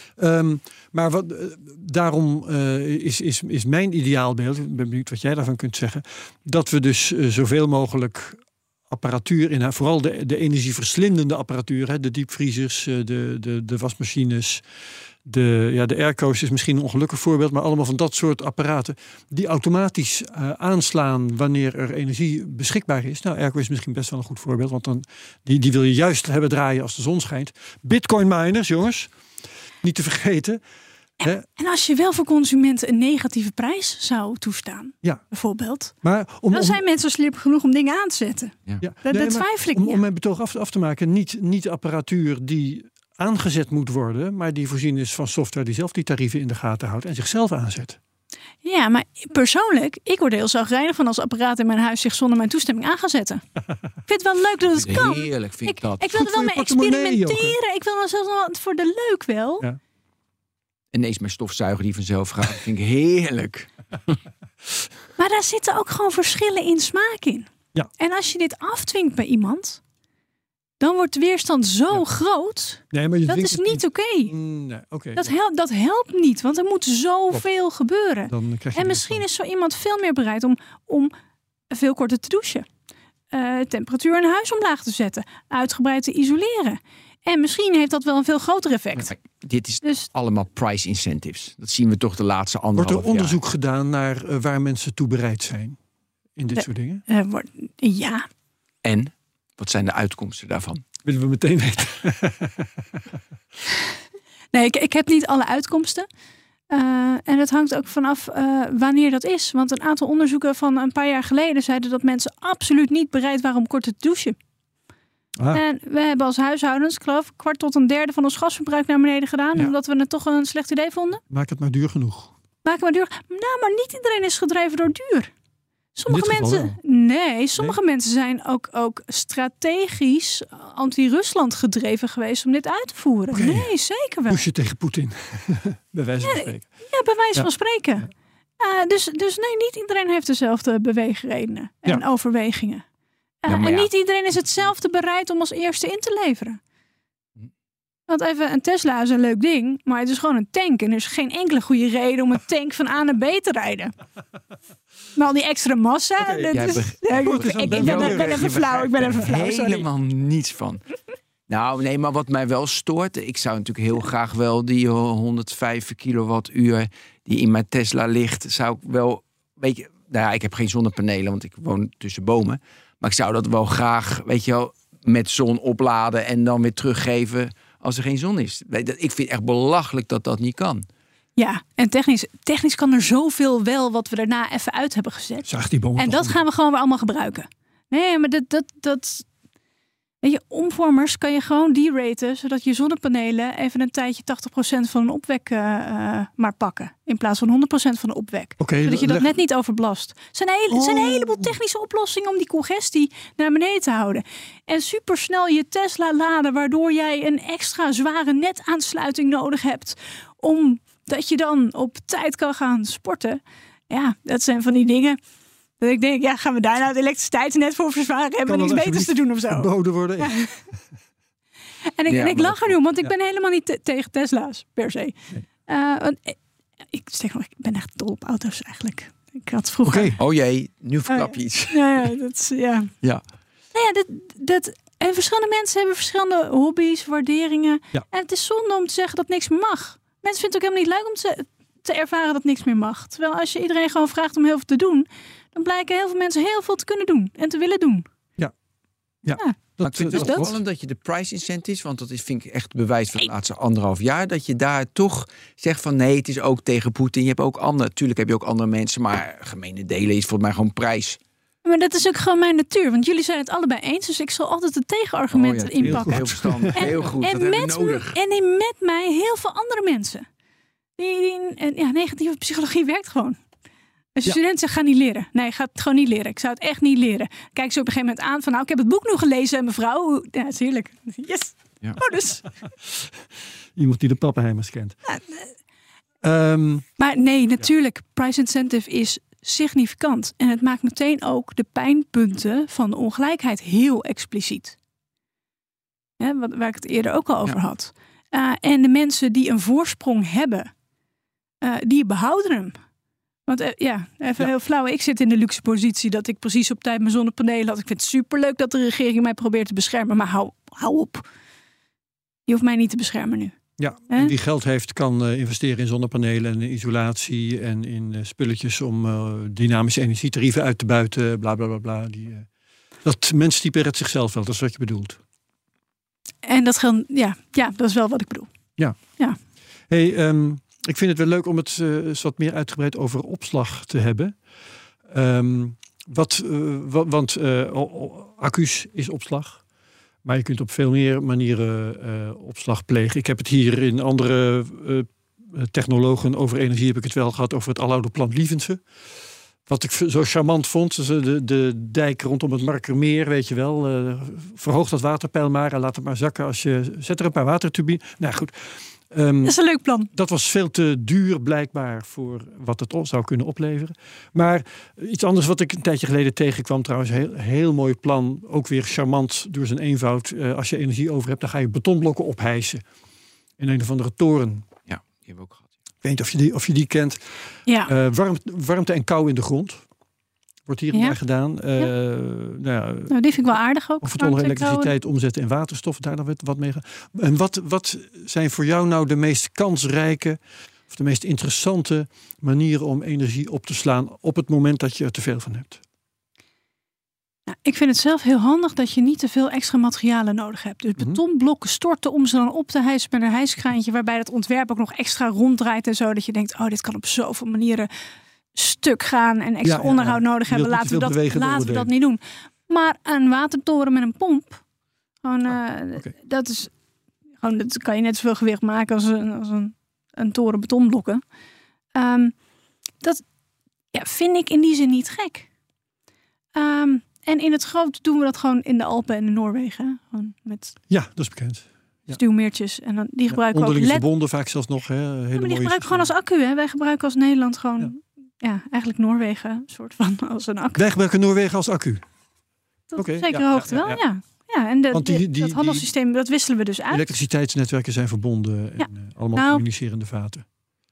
Maar daarom is mijn ideaalbeeld, ik ben benieuwd wat jij daarvan kunt zeggen, dat we dus zoveel mogelijk apparatuur, vooral de energieverslindende apparatuur, de diepvriezers, de wasmachines, de airco's is misschien een ongelukkig voorbeeld, maar allemaal van dat soort apparaten die automatisch aanslaan wanneer er energie beschikbaar is. Nou, airco is misschien best wel een goed voorbeeld, want dan die wil je juist hebben draaien als de zon schijnt. Bitcoin miners, jongens, niet te vergeten. En als je wel voor consumenten een negatieve prijs zou toestaan, bijvoorbeeld, maar dan zijn mensen slim genoeg om dingen aan te zetten. Ja. Dat twijfel ik niet. Om mijn betoog af te maken, niet apparatuur die aangezet moet worden, maar die voorzien is van software die zelf die tarieven in de gaten houdt en zichzelf aanzet. Ja, maar persoonlijk, ik word er heel zagrijnig van als apparaten in mijn huis zich zonder mijn toestemming aan gaan zetten. Ik vind het wel leuk dat het kan. Heerlijk vind ik dat. Ik wil er wel mee experimenteren. Ik wil dan zelfs wel voor de leuk wel. Ja. En ineens mijn stofzuiger die vanzelf gaat. Dat vind ik heerlijk. Maar daar zitten ook gewoon verschillen in smaak in. Ja. En als je dit afdwingt bij iemand, dan wordt de weerstand zo groot. Nee, maar dat is niet oké. Nee, dat helpt niet, want er moet zoveel gebeuren. En misschien is zo iemand veel meer bereid om veel korter te douchen. Temperatuur in huis omlaag te zetten. Uitgebreid te isoleren. En misschien heeft dat wel een veel groter effect. Ja, dit is dus allemaal price incentives. Dat zien we toch de laatste 1,5 jaar. Wordt er onderzoek gedaan naar waar mensen toe bereid zijn in dit soort dingen? Ja. En wat zijn de uitkomsten daarvan? Willen we meteen weten. Nee, ik heb niet alle uitkomsten. En het hangt ook vanaf wanneer dat is. Want een aantal onderzoeken van een paar jaar geleden zeiden dat mensen absoluut niet bereid waren om korter te douchen. En we hebben als huishoudens, ik geloof, 1/4 tot 1/3 van ons gasverbruik naar beneden gedaan. Ja. Omdat we het toch een slecht idee vonden. Maak het maar duur genoeg. Nou, maar niet iedereen is gedreven door duur. Sommige mensen zijn ook strategisch anti-Rusland gedreven geweest om dit uit te voeren. Okay. Nee, zeker wel. Push je tegen Poetin, bij wijze van spreken. Ja, bij wijze van spreken. Dus nee, niet iedereen heeft dezelfde beweegredenen en overwegingen. En niet iedereen is hetzelfde bereid om als eerste in te leveren. Want even, een Tesla is een leuk ding, maar het is gewoon een tank. En er is geen enkele goede reden om een tank van A naar B te rijden. Maar al die extra massa... Ik ben even flauw. Helemaal niets van. Nou, nee, maar wat mij wel stoort... Ik zou natuurlijk heel graag wel die 105 kilowattuur die in mijn Tesla ligt... zou ik wel... Weet je, nou ja, ik heb geen zonnepanelen, want ik woon tussen bomen. Maar ik zou dat wel graag, weet je wel, met zon opladen en dan weer teruggeven als er geen zon is. Ik vind het echt belachelijk dat dat niet kan. Ja, en technisch kan er zoveel wel wat we daarna even uit hebben gezet. Zag die boom en dat gaan we gewoon weer allemaal gebruiken. Nee, maar dat weet je, omvormers kan je gewoon deraten, zodat je zonnepanelen even een tijdje 80% van een opwek maar pakken. In plaats van 100% van de opwek. Zodat je dat net niet overbelast. Er zijn een heleboel technische oplossingen om die congestie naar beneden te houden. En supersnel je Tesla laden, waardoor jij een extra zware netaansluiting nodig hebt, omdat je dan op tijd kan gaan sporten. Ja, dat zijn van die dingen. Dat ik denk, gaan we daar nou het elektriciteitsnet voor verzwaren? Hebben we niks beters te doen of zo? Verboden worden. Ja. En ik lach er nu, want ik ben helemaal niet tegen Tesla's, per se. Nee. Ik ben echt dol op auto's eigenlijk. Ik had vroeger... Okay. Oh jee, nu verklap je iets. Ja. En verschillende mensen hebben verschillende hobby's, waarderingen. Ja. En het is zonde om te zeggen dat niks meer mag. Mensen vinden het ook helemaal niet leuk om te ervaren dat niks meer mag. Terwijl als je iedereen gewoon vraagt om heel veel te doen, dan blijken heel veel mensen heel veel te kunnen doen en te willen doen. Ja. Maar ik vind het wel opvallend dat je de price incentives, want dat vind ik echt bewijs van de laatste 1,5 jaar, dat je daar toch zegt van nee, het is ook tegen Poetin. Je hebt ook natuurlijk heb je ook andere mensen, maar gemene delen is volgens mij gewoon prijs. Maar dat is ook gewoon mijn natuur, want jullie zijn het allebei eens, dus ik zal altijd de tegenargumenten inpakken. Heel verstandig, heel goed. En met mij heel veel andere mensen. Negatieve psychologie werkt gewoon. Als je student zegt, ga niet leren. Nee, je gaat het gewoon niet leren. Ik zou het echt niet leren. Kijk ze op een gegeven moment aan van, ik heb het boek nog gelezen, mevrouw. Ja, dat is heerlijk. Yes. Ja. Dus. Iemand die de Pappenheimers kent. Maar nee, natuurlijk. Price incentive is significant. En het maakt meteen ook de pijnpunten van de ongelijkheid heel expliciet. Waar ik het eerder ook al over had. En de mensen die een voorsprong hebben, die behouden hem. Want even heel flauw. Ik zit in de luxe positie dat ik precies op tijd mijn zonnepanelen had. Ik vind het superleuk dat de regering mij probeert te beschermen. Maar hou op. Je hoeft mij niet te beschermen nu. Ja, en wie geld heeft kan investeren in zonnepanelen en in isolatie en in spulletjes om dynamische energietarieven uit te buiten. Bla bla bla bla. Dat menstype redt zichzelf wel. Dat is wat je bedoelt. En dat geldt, dat is wel wat ik bedoel. Ja. Hey, ik vind het wel leuk om het wat meer uitgebreid over opslag te hebben. Want accu's is opslag. Maar je kunt op veel meer manieren opslag plegen. Ik heb het hier in andere technologen over energie heb ik het wel gehad over het aloude plan Lievense. Wat ik zo charmant vond, de dijk rondom het Markermeer, weet je wel. Verhoog dat waterpeil maar en laat het maar zakken. Zet er een paar waterturbines. Nou goed. Dat is een leuk plan. Dat was veel te duur blijkbaar voor wat het zou kunnen opleveren. Maar iets anders wat ik een tijdje geleden tegenkwam trouwens. Heel mooi plan. Ook weer charmant door zijn eenvoud. Als je energie over hebt, dan ga je betonblokken ophijsen. In een of andere toren. Ja, die hebben we ook gehad. Ik weet niet of je die kent. Ja. Warmte en kou in de grond. Wordt hier en daar gedaan. Die vind ik wel aardig ook. Of het onder elektriciteit omzetten in waterstof. Daar dan wat mee. En wat zijn voor jou nou de meest kansrijke of de meest interessante manieren om energie op te slaan op het moment dat je er te veel van hebt? Nou, ik vind het zelf heel handig dat je niet te veel extra materialen nodig hebt. Dus betonblokken storten om ze dan op te hijsen met een hijskraantje, waarbij het ontwerp ook nog extra ronddraait en zo. Dat je denkt, dit kan op zoveel manieren stuk gaan en extra onderhoud nodig hebben. Laten we dat niet doen. Maar een watertoren met een pomp, dat kan je net zoveel gewicht maken als een toren betonblokken. Dat vind ik in die zin niet gek. En in het groot doen we dat gewoon in de Alpen en in Noorwegen. Gewoon met dat is bekend. Stuwmeertjes. En dan, die gebruiken we ook onderling verbonden vaak zelfs nog. Hè, maar die gebruiken gewoon als accu. Hè? Wij gebruiken als Nederland gewoon... Ja, eigenlijk Noorwegen soort van als een accu. Wij gebruiken Noorwegen als accu? Tot zekere hoogte wel, ja. En dat handelssysteem, dat wisselen we dus uit. Elektriciteitsnetwerken zijn verbonden en allemaal communicerende vaten.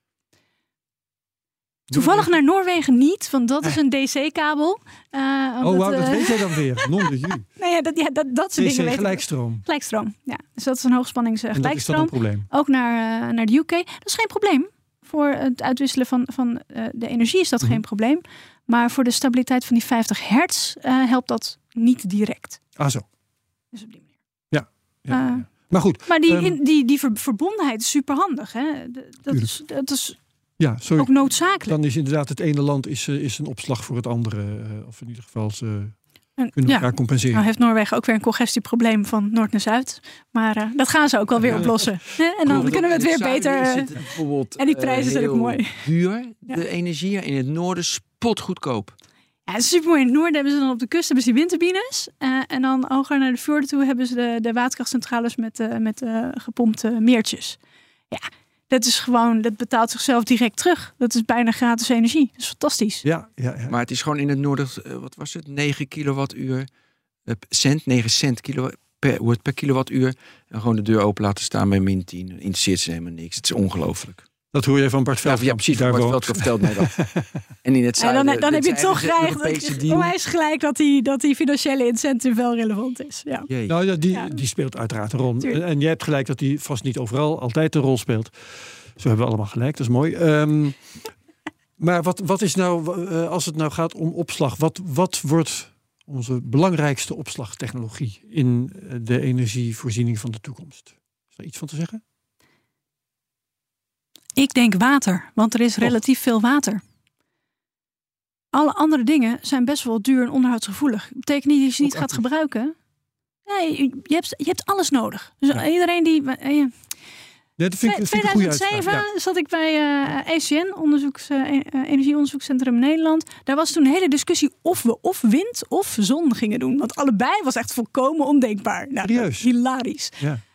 Toevallig naar Noorwegen niet, want dat is een DC-kabel. Dat weet jij dan weer. Non de jus. Dat soort dingen. Gelijkstroom. Gelijkstroom, ja. Dus dat is een hoogspannings gelijkstroom. Dat is dan een probleem? Ook naar de UK. Dat is geen probleem. Voor het uitwisselen van de energie is dat geen probleem. Maar voor de stabiliteit van die 50 hertz helpt dat niet direct. Zo. Dus op die manier. Ja. Maar goed. Maar die verbondenheid is superhandig. Hè? Dat is Ja, ook noodzakelijk. Dan is inderdaad het ene land is een opslag voor het andere. Of in ieder geval kunnen elkaar compenseren. Nou heeft Noorwegen ook weer een congestieprobleem van noord naar zuid. Maar dat gaan ze ook wel weer oplossen. En dan kunnen we het weer beter. En die prijzen zijn ook mooi. Duur, de energie. In het noorden spotgoedkoop. Ja, het is super mooi. In het noorden hebben ze dan op de kust die windturbines. En dan hoger naar de fjorden toe hebben ze de waterkrachtcentrales met gepompte meertjes. Ja, dat betaalt zichzelf direct terug. Dat is bijna gratis energie. Dat is fantastisch. Ja. Maar het is gewoon in het noorden, wat was het? 9 kilowattuur, 9 cent per kilowattuur. En gewoon de deur open laten staan bij min 10. Interesseert ze helemaal niks. Het is ongelooflijk. Dat hoor je van Bart Veldkamp. Ja, precies. Bart Veldkamp vertelt mij dat. En in het zuiden, dan heb je toch gelijk dat die financiële incentive wel relevant is. Ja. Nou ja, die speelt uiteraard een rol. Tuurlijk. En jij hebt gelijk dat die vast niet overal altijd een rol speelt. Zo hebben we allemaal gelijk, dat is mooi. Maar wat is nou, als het nou gaat om opslag, wat wordt onze belangrijkste opslagtechnologie in de energievoorziening van de toekomst? Is daar iets van te zeggen? Ik denk water, want er is relatief veel water. Alle andere dingen zijn best wel duur en onderhoudsgevoelig. Dat betekent niet dat je niet gaat gebruiken. Nee, je hebt alles nodig. Dus iedereen die... dat vind ik 2007 zat ik bij ECN, Energieonderzoekscentrum Nederland. Daar was toen een hele discussie of we of wind of zon gingen doen. Want allebei was echt volkomen ondenkbaar. Nou, hilarisch.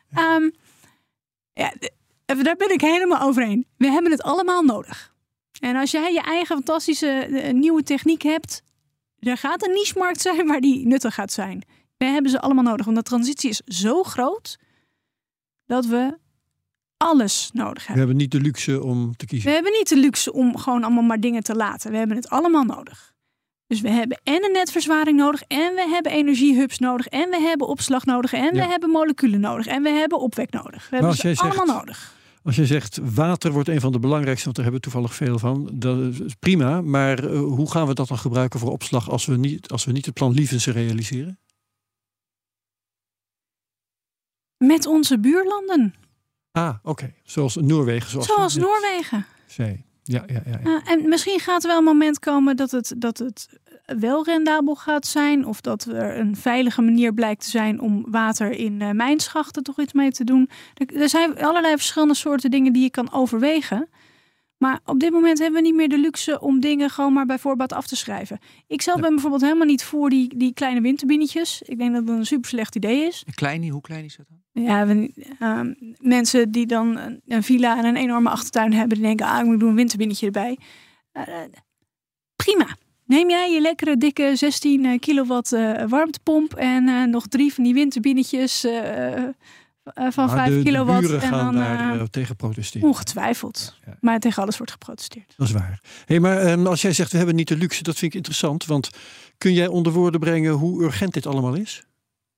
Daar ben ik helemaal overheen. We hebben het allemaal nodig. En als jij je eigen fantastische nieuwe techniek hebt, er gaat een niche-markt zijn waar die nuttig gaat zijn. We hebben ze allemaal nodig, want de transitie is zo groot dat we alles nodig hebben. We hebben niet de luxe om te kiezen. We hebben niet de luxe om gewoon allemaal maar dingen te laten. We hebben het allemaal nodig. Dus we hebben en een netverzwaring nodig, en we hebben energiehubs nodig, en we hebben opslag nodig, en we hebben moleculen nodig, en we hebben opwek nodig. We hebben ze allemaal nodig. Als je zegt water wordt een van de belangrijkste, want daar hebben we toevallig veel van, dat is prima. Maar hoe gaan we dat dan gebruiken voor opslag als we niet het plan Lievense realiseren? Met onze buurlanden. Oké. Zoals Noorwegen. Zoals Noorwegen. Ja. En misschien gaat er wel een moment komen dat het wel rendabel gaat zijn. Of dat er een veilige manier blijkt te zijn om water in mijnschachten toch iets mee te doen. Er zijn allerlei verschillende soorten dingen die je kan overwegen. Maar op dit moment hebben we niet meer de luxe om dingen gewoon maar bij voorbaat af te schrijven. Ik zelf ben bijvoorbeeld helemaal niet voor die kleine windturbinetjes. Ik denk dat dat een super slecht idee is. Hoe klein is dat dan? Ja, mensen die dan een villa en een enorme achtertuin hebben, die denken, ik moet doen een windturbinetje erbij. Prima. Neem jij je lekkere dikke 16 kilowatt warmtepomp en nog 3 van die windturbinetjes van 5 kilowatt. De buren en gaan dan daar tegen protesteren. Ongetwijfeld. Ja. Maar tegen alles wordt geprotesteerd. Dat is waar. Maar als jij zegt we hebben niet de luxe, dat vind ik interessant. Want kun jij onder woorden brengen hoe urgent dit allemaal is?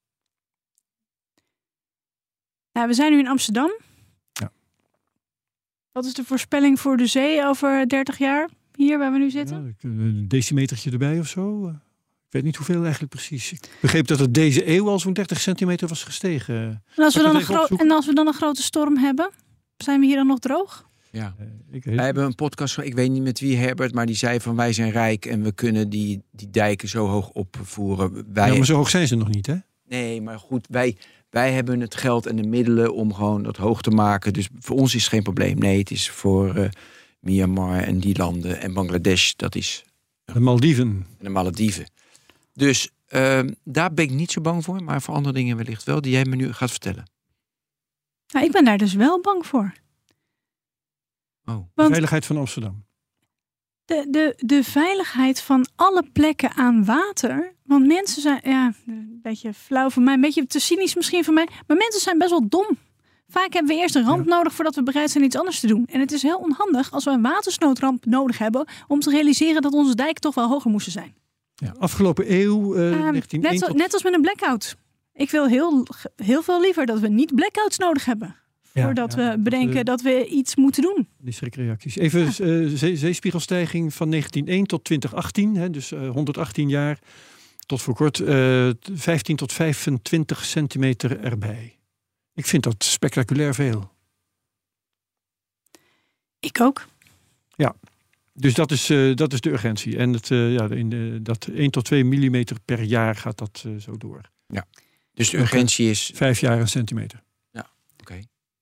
Nou, we zijn nu in Amsterdam. Ja. Wat is de voorspelling voor de zee over 30 jaar? Hier waar we nu zitten? Een decimetertje erbij of zo. Ik weet niet hoeveel eigenlijk precies. Ik begreep dat het deze eeuw al zo'n 30 centimeter was gestegen. En als we dan een grote storm hebben, zijn we hier dan nog droog? Ja. Wij hebben een podcast, ik weet niet met wie, Herbert, maar die zei van wij zijn rijk en we kunnen die dijken zo hoog opvoeren. Maar zo hoog zijn ze nog niet, hè? Nee, maar goed, wij hebben het geld en de middelen om gewoon dat hoog te maken. Dus voor ons is het geen probleem. Nee, het is voor Myanmar en die landen en Bangladesh, dat is... De Maldiven. De Malediven. Dus daar ben ik niet zo bang voor, maar voor andere dingen wellicht wel, die jij me nu gaat vertellen. Nou, ik ben daar dus wel bang voor. Want de veiligheid van Amsterdam. De veiligheid van alle plekken aan water. Want mensen zijn, een beetje flauw van mij, een beetje te cynisch misschien van mij. Maar mensen zijn best wel dom. Vaak hebben we eerst een ramp nodig voordat we bereid zijn iets anders te doen. En het is heel onhandig als we een watersnoodramp nodig hebben om te realiseren dat onze dijken toch wel hoger moesten zijn. Ja, afgelopen eeuw, 1901 net als met een blackout. Ik wil heel veel liever dat we niet blackouts nodig hebben. Voordat we bedenken dat we iets moeten doen. Die schrikreacties. Even zeespiegelstijging van 1901 tot 2018. Hè, dus 118 jaar. Tot voor kort 15 tot 25 centimeter erbij. Ik vind dat spectaculair veel. Ik ook. Ja, dus dat is de urgentie. En dat 1 tot 2 millimeter per jaar gaat dat zo door. Ja, dus de urgentie is... 5 jaar een centimeter. Ja, oké.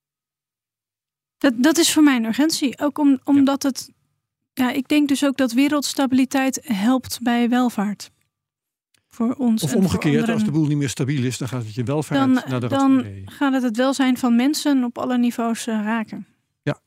Dat is voor mij een urgentie. Ook omdat het... Ja, ik denk dus ook dat wereldstabiliteit helpt bij welvaart. Voor ons of en omgekeerd, voor als de boel niet meer stabiel is, dan gaat het je welvaart naar de dan ratio. gaat het welzijn van mensen op alle niveaus raken. Ja.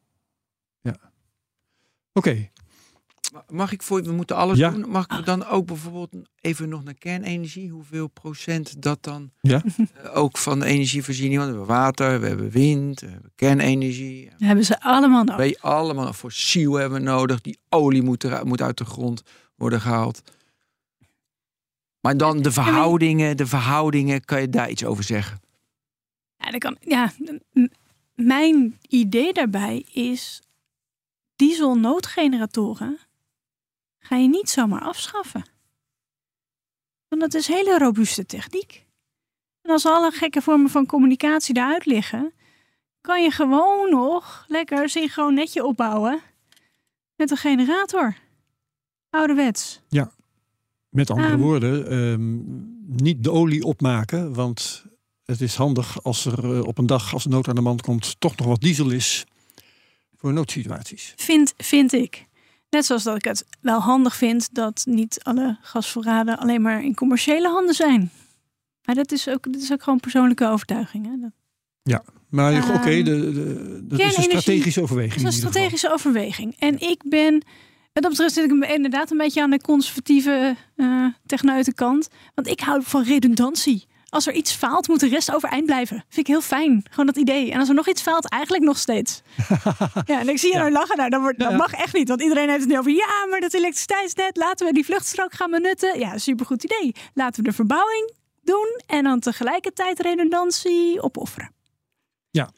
Oké. Mag ik we moeten alles doen? Mag ik dan ook bijvoorbeeld even nog naar kernenergie? Hoeveel procent dat dan ook van de energievoorziening? Want we hebben water, we hebben wind, we hebben kernenergie. We hebben ze allemaal nodig. We allemaal fossiel hebben we nodig. Die olie moet uit de grond worden gehaald. Maar dan de verhoudingen, kan je daar iets over zeggen? Mijn idee daarbij is... dieselnoodgeneratoren ga je niet zomaar afschaffen. Want dat is hele robuuste techniek. En als alle gekke vormen van communicatie eruit liggen... kan je gewoon nog lekker een synchroon netje opbouwen... met een generator. Ouderwets. Ja, met andere woorden... niet de olie opmaken... want het is handig als er op een dag... als nood aan de man komt... toch nog wat diesel is... voor noodsituaties. Vind ik. Net zoals dat ik het wel handig vind... dat niet alle gasvoorraden alleen maar in commerciële handen zijn. Maar dat is ook gewoon persoonlijke overtuiging. Hè? Ja, maar dat is een strategische overweging. Dat is een strategische overweging. En ik ben... Wat dat betreft zit ik inderdaad een beetje aan de conservatieve techneutenkant. Want ik hou van redundantie. Als er iets faalt, moet de rest overeind blijven. Vind ik heel fijn. Gewoon dat idee. En als er nog iets faalt, eigenlijk nog steeds. Ja, en ik zie je nou lachen. Nou, dat mag echt niet. Want iedereen heeft het nu over... ja, maar dat elektriciteitsnet, laten we die vluchtstrook gaan benutten. Ja, supergoed idee. Laten we de verbouwing doen. En dan tegelijkertijd redundantie opofferen. Ja.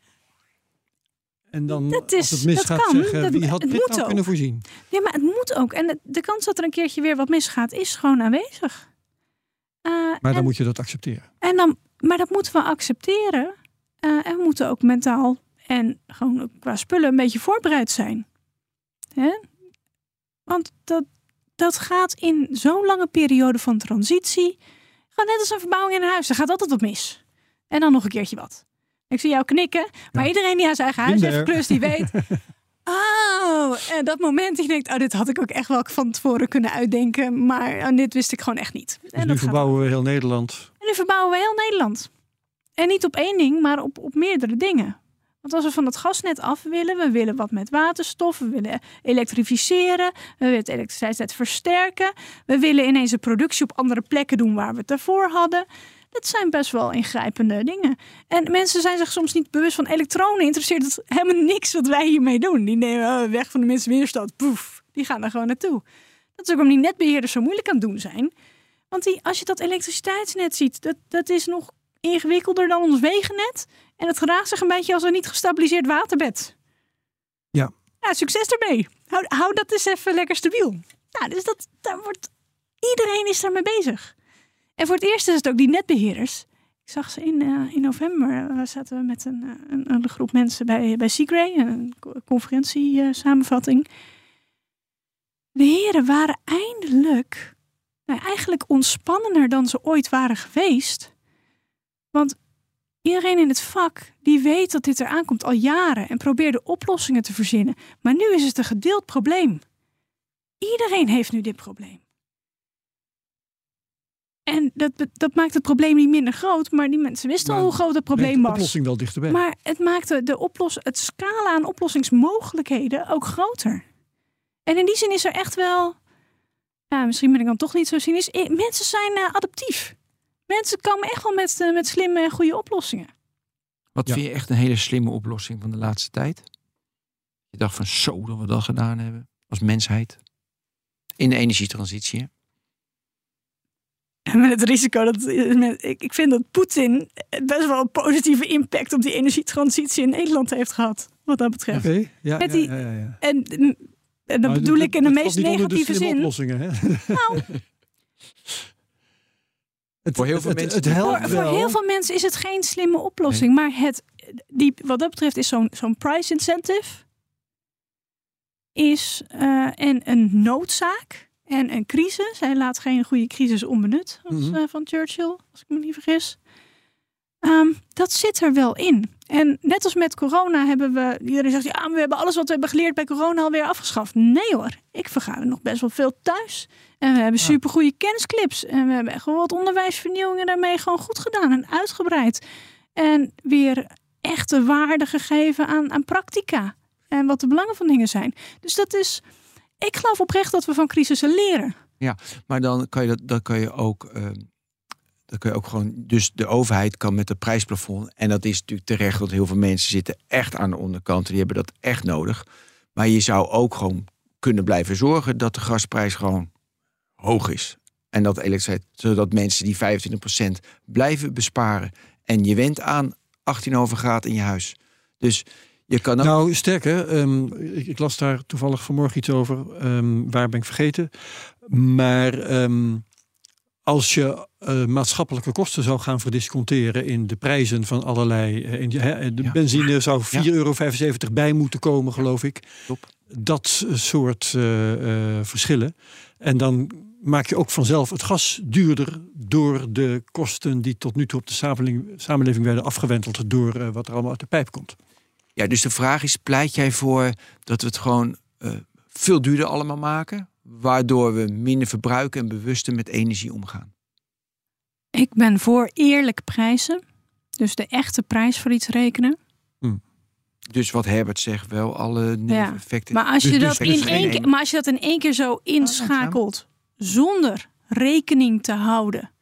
En dan, als het misgaat, zeggen... wie had dit nou kunnen voorzien? Ja, maar het moet ook. En de kans dat er een keertje weer wat misgaat, is gewoon aanwezig. Maar dan moet je dat accepteren. Maar dat moeten we accepteren. En we moeten ook mentaal en gewoon qua spullen een beetje voorbereid zijn. Hè? Want dat gaat in zo'n lange periode van transitie. Gewoon net als een verbouwing in een huis. Er gaat altijd wat mis. En dan nog een keertje wat. Ik zie jou knikken. Maar iedereen die aan zijn eigen huis heeft geklust, die weet... en dat moment, ik denk, dit had ik ook echt wel van tevoren kunnen uitdenken. Maar dit wist ik gewoon echt niet. Dus en nu verbouwen we heel Nederland. En nu verbouwen we heel Nederland. En niet op één ding, maar op meerdere dingen. Want als we van het gasnet af willen, we willen wat met waterstof, we willen elektrificeren, we willen het elektriciteitsnet versterken. We willen ineens een productie op andere plekken doen waar we het daarvoor hadden. Dat zijn best wel ingrijpende dingen. En mensen zijn zich soms niet bewust van elektronen. Interesseert het helemaal niks wat wij hiermee doen. Die nemen weg van de minste weerstand. Poef, die gaan daar gewoon naartoe. Dat is ook waarom die netbeheerders zo moeilijk aan het doen zijn. Want als je dat elektriciteitsnet ziet, dat is nog ingewikkelder dan ons wegennet. En het gedraagt zich een beetje als een niet gestabiliseerd waterbed. Ja. Ja, succes ermee. Hou dat eens even lekker stabiel. Nou, dus iedereen is daarmee bezig. En voor het eerst is het ook die netbeheerders. Ik zag ze in november. Zaten we met een groep mensen bij Seagrey. Een conferentie-samenvatting. De heren waren eindelijk... eigenlijk ontspannender dan ze ooit waren geweest. Want iedereen in het vak... die weet dat dit eraan komt al jaren... en probeerde oplossingen te verzinnen. Maar nu is het een gedeeld probleem. Iedereen heeft nu dit probleem. En dat maakt het probleem niet minder groot, maar die mensen wisten al hoe groot het probleem was. De oplossing wel dichterbij. Maar het maakte het scala aan oplossingsmogelijkheden ook groter. En in die zin is er echt wel... Ja, misschien ben ik dan toch niet zo cynisch. Mensen zijn adaptief. Mensen komen echt wel met slimme en goede oplossingen. Wat vind je echt een hele slimme oplossing van de laatste tijd? Je dacht van zo dat we dat gedaan hebben. Als mensheid. In de energietransitie, hè? Met het risico dat... Ik vind dat Poetin best wel een positieve impact op die energietransitie in Nederland heeft gehad. Wat dat betreft. Okay, ja. En dat bedoel ik in de meest negatieve zin. Oplossingen, hè? Nou, voor heel veel mensen. Voor heel veel mensen is het geen slimme oplossing. Nee. Maar wat dat betreft is zo'n price incentive... is een noodzaak en een crisis. Hij laat geen goede crisis onbenut, van Churchill, als ik me niet vergis. Dat zit er wel in. En net als met corona iedereen zegt, we hebben alles wat we hebben geleerd bij corona alweer afgeschaft. Nee hoor, ik vergader nog best wel veel thuis. En we hebben supergoeie kennisclips. En we hebben echt wel wat onderwijsvernieuwingen daarmee gewoon goed gedaan en uitgebreid. En weer echte waarde gegeven aan practica. En wat de belangen van dingen zijn. Dus ik geloof oprecht dat we van crisissen leren. Ja, maar dan kan je ook gewoon, dus de overheid kan met het prijsplafond, en dat is natuurlijk terecht, want heel veel mensen zitten echt aan de onderkant en die hebben dat echt nodig. Maar je zou ook gewoon kunnen blijven zorgen dat de gasprijs gewoon hoog is. En dat elektriciteit, zodat mensen die 25% blijven besparen. En je went aan 18 over graden in je huis. Dus je kan ook... Nou, sterker, ik las daar toevallig vanmorgen iets over. Waar ben ik vergeten? Maar als je maatschappelijke kosten zou gaan verdisconteren in de prijzen van allerlei... de benzine zou €4,75 bij moeten komen, geloof ik. Top. Dat soort verschillen. En dan maak je ook vanzelf het gas duurder door de kosten die tot nu toe op de samenleving werden afgewenteld door wat er allemaal uit de pijp komt. Ja, dus de vraag is, pleit jij voor dat we het gewoon veel duurder allemaal maken, waardoor we minder verbruiken en bewuster met energie omgaan? Ik ben voor eerlijke prijzen. Dus de echte prijs voor iets rekenen. Dus wat Herbert zegt, wel alle neveneffecten. Maar als je dat in één keer zo inschakelt, zonder rekening te houden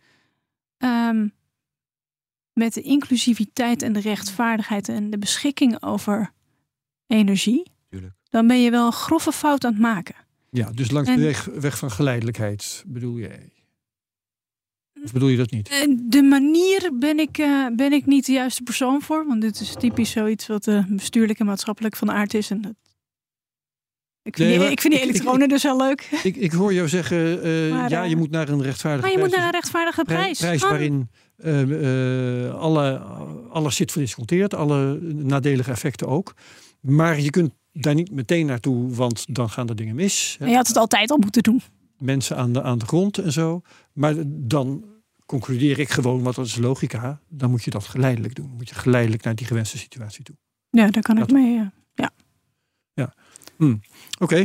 met de inclusiviteit en de rechtvaardigheid en de beschikking over energie, dan ben je wel een grove fout aan het maken. Ja, dus langs de weg van geleidelijkheid bedoel jij? Of bedoel je dat niet? De manier ben ik niet de juiste persoon voor. Want dit is typisch zoiets wat bestuurlijk en maatschappelijk van de aard is. En ik vind die elektronen dus heel leuk. Ik hoor jou zeggen, je moet naar een rechtvaardige prijs. Maar je moet naar een rechtvaardige prijs. Waarin alles zit verdisconteerd. Alle nadelige effecten ook. Maar je kunt daar niet meteen naartoe, want dan gaan er dingen mis. Je had het altijd al moeten doen. Mensen aan de grond en zo. Maar dan concludeer ik gewoon, want dat is logica. Dan moet je dat geleidelijk doen. Moet je geleidelijk naar die gewenste situatie toe. Ja, daar kan ik mee. Ja. Oké.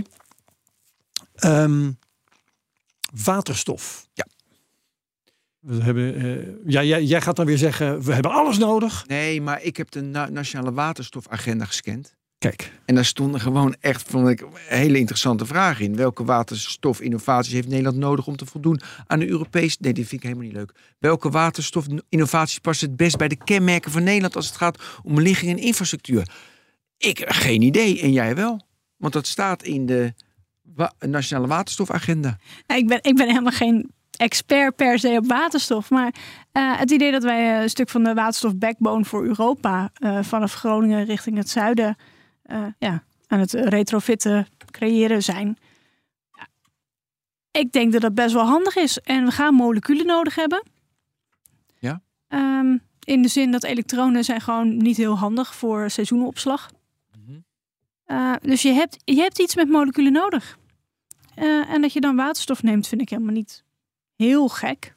Waterstof. Ja. We hebben, jij gaat dan weer zeggen, we hebben alles nodig. Nee, maar ik heb de Nationale Waterstofagenda gescand. Kijk. En daar stonden gewoon echt, vond ik, hele interessante vragen in. Welke waterstofinnovaties heeft Nederland nodig om te voldoen aan de Europese... Nee, die vind ik helemaal niet leuk. Welke waterstofinnovaties passen het best bij de kenmerken van Nederland als het gaat om ligging en infrastructuur? Ik geen idee. En jij wel? Want dat staat in de Nationale Waterstofagenda. Ik ben helemaal geen expert per se op waterstof. Maar het idee dat wij een stuk van de waterstof backbone voor Europa vanaf Groningen richting het zuiden aan het retrofitten creëren zijn. Ja, ik denk dat dat best wel handig is. En we gaan moleculen nodig hebben. Ja. In de zin dat elektronen zijn gewoon niet heel handig voor seizoenopslag. Dus je hebt iets met moleculen nodig. En dat je dan waterstof neemt, vind ik helemaal niet heel gek.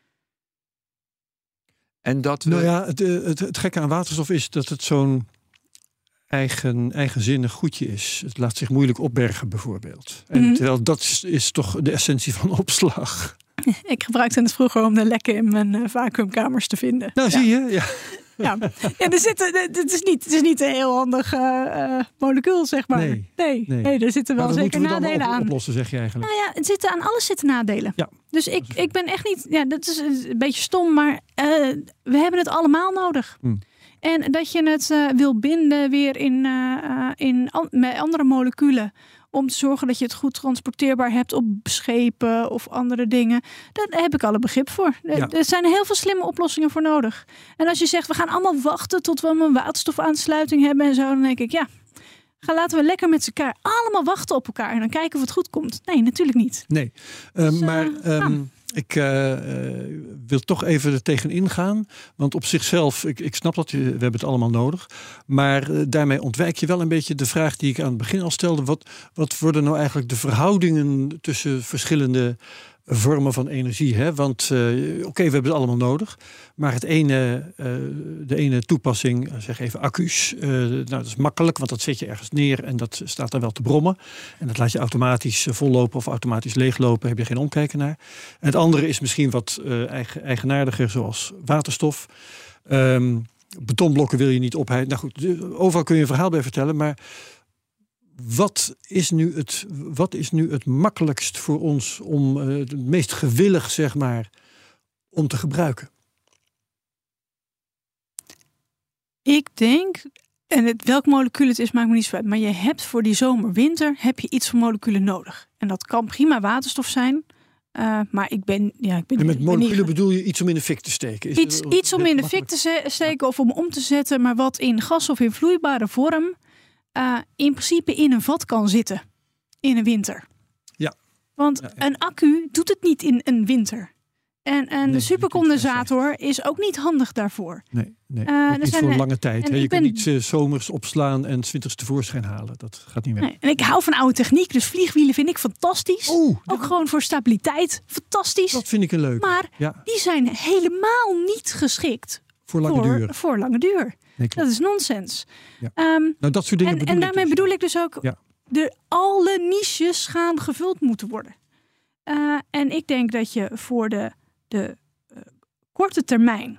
En dat het gekke aan waterstof is dat het zo'n eigenzinnig goedje is. Het laat zich moeilijk opbergen bijvoorbeeld. En terwijl dat is toch de essentie van opslag. Ik gebruikte het vroeger om de lekken in mijn vacuümkamers te vinden. Nou, zie je, ja. Ja, het is niet een heel handig molecuul, zeg maar. Nee, er zitten wel zeker nadelen aan. Oplossen, zeg je eigenlijk. Nou ja, aan alles zitten nadelen. Ja. Dus ik ben echt niet... Ja, dat is een beetje stom, maar we hebben het allemaal nodig. En dat je het wil binden weer met andere moleculen, om te zorgen dat je het goed transporteerbaar hebt op schepen of andere dingen. Daar heb ik alle begrip voor. Ja. Er zijn heel veel slimme oplossingen voor nodig. En als je zegt, we gaan allemaal wachten tot we een waterstofaansluiting hebben en zo, dan denk ik, laten we lekker met elkaar allemaal wachten op elkaar en dan kijken of het goed komt. Nee, natuurlijk niet. Nee, Ik wil toch even er tegenin gaan. Want op zichzelf, ik snap dat, we hebben het allemaal nodig. Maar daarmee ontwijk je wel een beetje de vraag die ik aan het begin al stelde. Wat worden nou eigenlijk de verhoudingen tussen verschillende vormen van energie? Hè? Want we hebben het allemaal nodig. Maar de ene toepassing, zeg even accu's. Dat is makkelijk, want dat zet je ergens neer en dat staat dan wel te brommen. En dat laat je automatisch vollopen of automatisch leeglopen. Heb je geen omkijken naar. En het andere is misschien wat eigenaardiger, zoals waterstof. Betonblokken wil je niet ophijden. Nou goed, overal kun je een verhaal bij vertellen, maar wat is nu het makkelijkst voor ons om het meest gewillig, zeg maar, om te gebruiken? Ik denk, en welk molecuul het is, maakt me niet zo uit. Maar je hebt voor die zomer-winter heb je iets van moleculen nodig. En dat kan prima waterstof zijn. Maar ik ben en met moleculen bedoel je iets om in de fik te steken? Iets om in de fik te steken of om te zetten, maar wat in gas of in vloeibare vorm in principe in een vat kan zitten in een winter. Ja. Want een accu doet het niet in een winter. En een supercondensator is ook niet handig daarvoor. Nee. Niet voor lange tijd. Je kunt niet zomers opslaan en 's winters tevoorschijn halen. Dat gaat niet meer. Nee. En ik hou van oude techniek, dus vliegwielen vind ik fantastisch. Ook gewoon voor stabiliteit. Fantastisch. Dat vind ik een leuk. Maar die zijn helemaal niet geschikt voor lange duur. Nee, dat is nonsens. Ja. Dat soort dingen en daarmee bedoel ik dus ook, alle niches gaan gevuld moeten worden. En ik denk dat je voor de korte termijn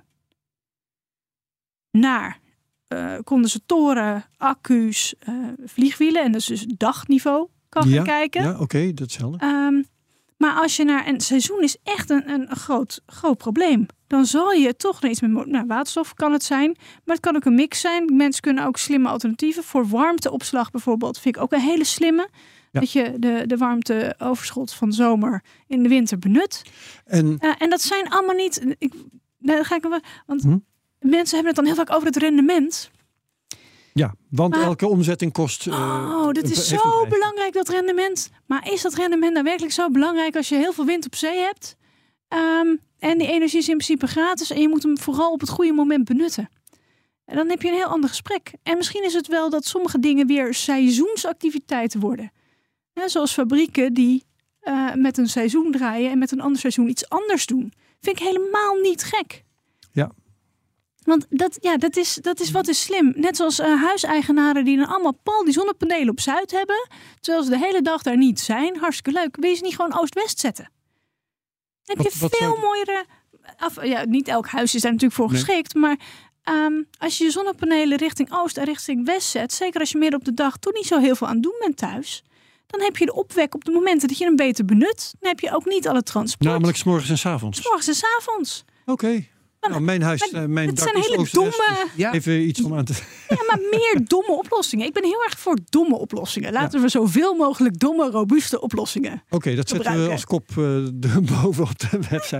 naar condensatoren, accu's, vliegwielen, en dat is dus dagniveau, kan gaan kijken. Ja, oké, dat is helder. Maar als je naar een seizoen is echt een groot probleem. Dan zal je toch iets met waterstof kan het zijn. Maar het kan ook een mix zijn. Mensen kunnen ook slimme alternatieven. Voor warmteopslag bijvoorbeeld vind ik ook een hele slimme. Ja. Dat je de warmteoverschot van de zomer in de winter benut. En dat zijn allemaal niet... Want mensen hebben het dan heel vaak over het rendement. Ja, want elke omzetting kost... dat is zo belangrijk, dat rendement. Maar is dat rendement nou werkelijk zo belangrijk als je heel veel wind op zee hebt? En die energie is in principe gratis en je moet hem vooral op het goede moment benutten. En dan heb je een heel ander gesprek. En misschien is het wel dat sommige dingen weer seizoensactiviteiten worden. Zoals fabrieken die met een seizoen draaien en met een ander seizoen iets anders doen. Vind ik helemaal niet gek. Ja. Want dat is wat is slim. Net zoals huiseigenaren die dan allemaal pal die zonnepanelen op Zuid hebben. Terwijl ze de hele dag daar niet zijn. Hartstikke leuk. Wil je ze niet gewoon Oost-West zetten? Dan heb je veel mooiere... niet elk huis is daar natuurlijk voor geschikt. Maar als je je zonnepanelen richting Oost en richting West zet. Zeker als je midden op de dag toch niet zo heel veel aan het doen bent thuis. Dan heb je de opwek op de momenten dat je hem beter benut. Dan heb je ook niet alle transport. Namelijk 's morgens en 's avonds. 's morgens en 's avonds. Oké. Nou, mijn huis, mijn dak is hele domme... Dus even iets om aan te... Ja, maar meer domme oplossingen. Ik ben heel erg voor domme oplossingen. Laten we zoveel mogelijk domme, robuuste oplossingen Oké, dat zetten we als kop boven op de website.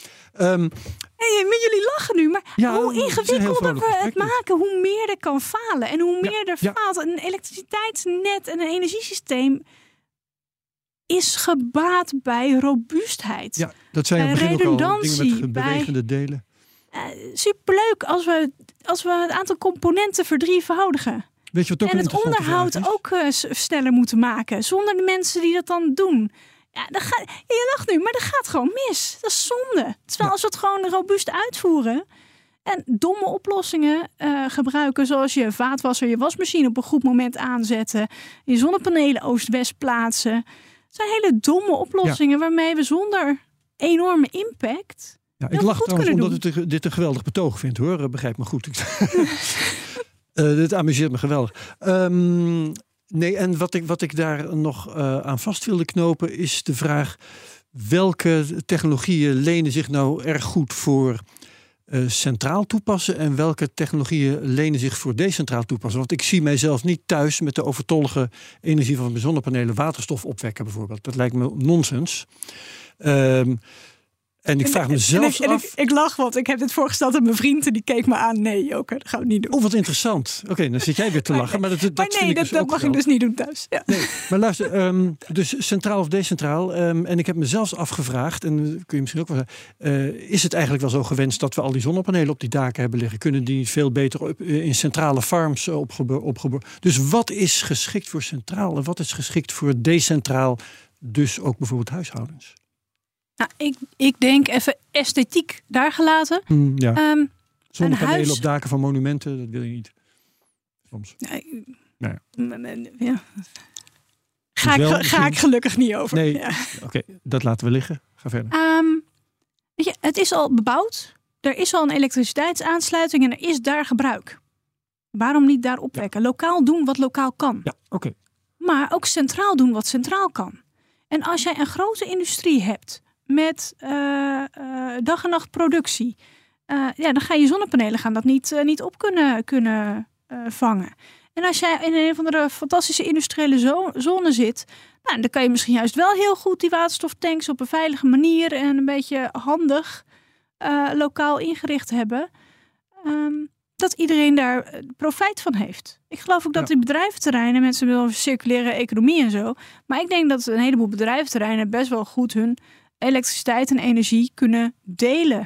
Jullie lachen nu, maar hoe ingewikkelder we het maken, hoe meer er kan falen. En hoe meer er faalt. Een elektriciteitsnet en een energiesysteem is gebaat bij robuustheid. Ja, dat zijn in het begin ook al dingen met bewegende delen. Superleuk als we het aantal componenten verdrievoudigen. Weet je wat ook en het onderhoud ook sneller moeten maken. Zonder de mensen die dat dan doen. Ja, je lacht nu, maar dat gaat gewoon mis. Dat is zonde. Terwijl als we het gewoon robuust uitvoeren en domme oplossingen gebruiken, zoals je vaatwasser, je wasmachine op een goed moment aanzetten, je zonnepanelen oost-west plaatsen. Het zijn hele domme oplossingen waarmee we zonder enorme impact... Ja, ik lach trouwens omdat ik dit een geweldig betoog vind, hoor. Begrijp me goed. Dit amuseert me geweldig. Nee, en wat ik daar nog aan vast wilde knopen is de vraag: welke technologieën lenen zich nou erg goed voor centraal toepassen en welke technologieën lenen zich voor decentraal toepassen? Want ik zie mijzelf niet thuis met de overtollige energie van mijn zonnepanelen waterstof opwekken bijvoorbeeld. Dat lijkt me nonsens. En ik vraag me zelfs af... Ik lach, want ik heb dit voorgesteld aan mijn vriend en die keek me aan. Nee, Joke, dat gaan we niet doen. Oh, wat interessant. Oké, dan zit jij weer te lachen. Maar dat mag ik dus niet doen thuis. Ja. Nee, maar luister, dus centraal of decentraal. En ik heb me zelfs afgevraagd, en kun je misschien ook wel zeggen, is het eigenlijk wel zo gewenst dat we al die zonnepanelen op die daken hebben liggen? Kunnen die veel beter in centrale farms opgeboren? Dus wat is geschikt voor centraal en wat is geschikt voor decentraal? Dus ook bijvoorbeeld huishoudens. Nou, ik denk even esthetiek daar gelaten. Zonnepanelen op daken van monumenten, dat wil je niet. Soms. Ga ik gelukkig niet over. Nee, Oké, dat laten we liggen. Ga verder. Weet je, het is al bebouwd. Er is al een elektriciteitsaansluiting en er is daar gebruik. Waarom niet daar opwekken? Ja. Lokaal doen wat lokaal kan. Ja, oké. Maar ook centraal doen wat centraal kan. En als jij een grote industrie hebt met dag en nacht productie, dan ga je zonnepanelen dat niet op kunnen vangen. En als jij in een of andere fantastische industriële zone zit, dan kan je misschien juist wel heel goed die waterstoftanks op een veilige manier en een beetje handig lokaal ingericht hebben. Dat iedereen daar profijt van heeft. Ik geloof ook dat die bedrijventerreinen, mensen willen over circulaire economie en zo, maar ik denk dat een heleboel bedrijventerreinen best wel goed hun elektriciteit en energie kunnen delen.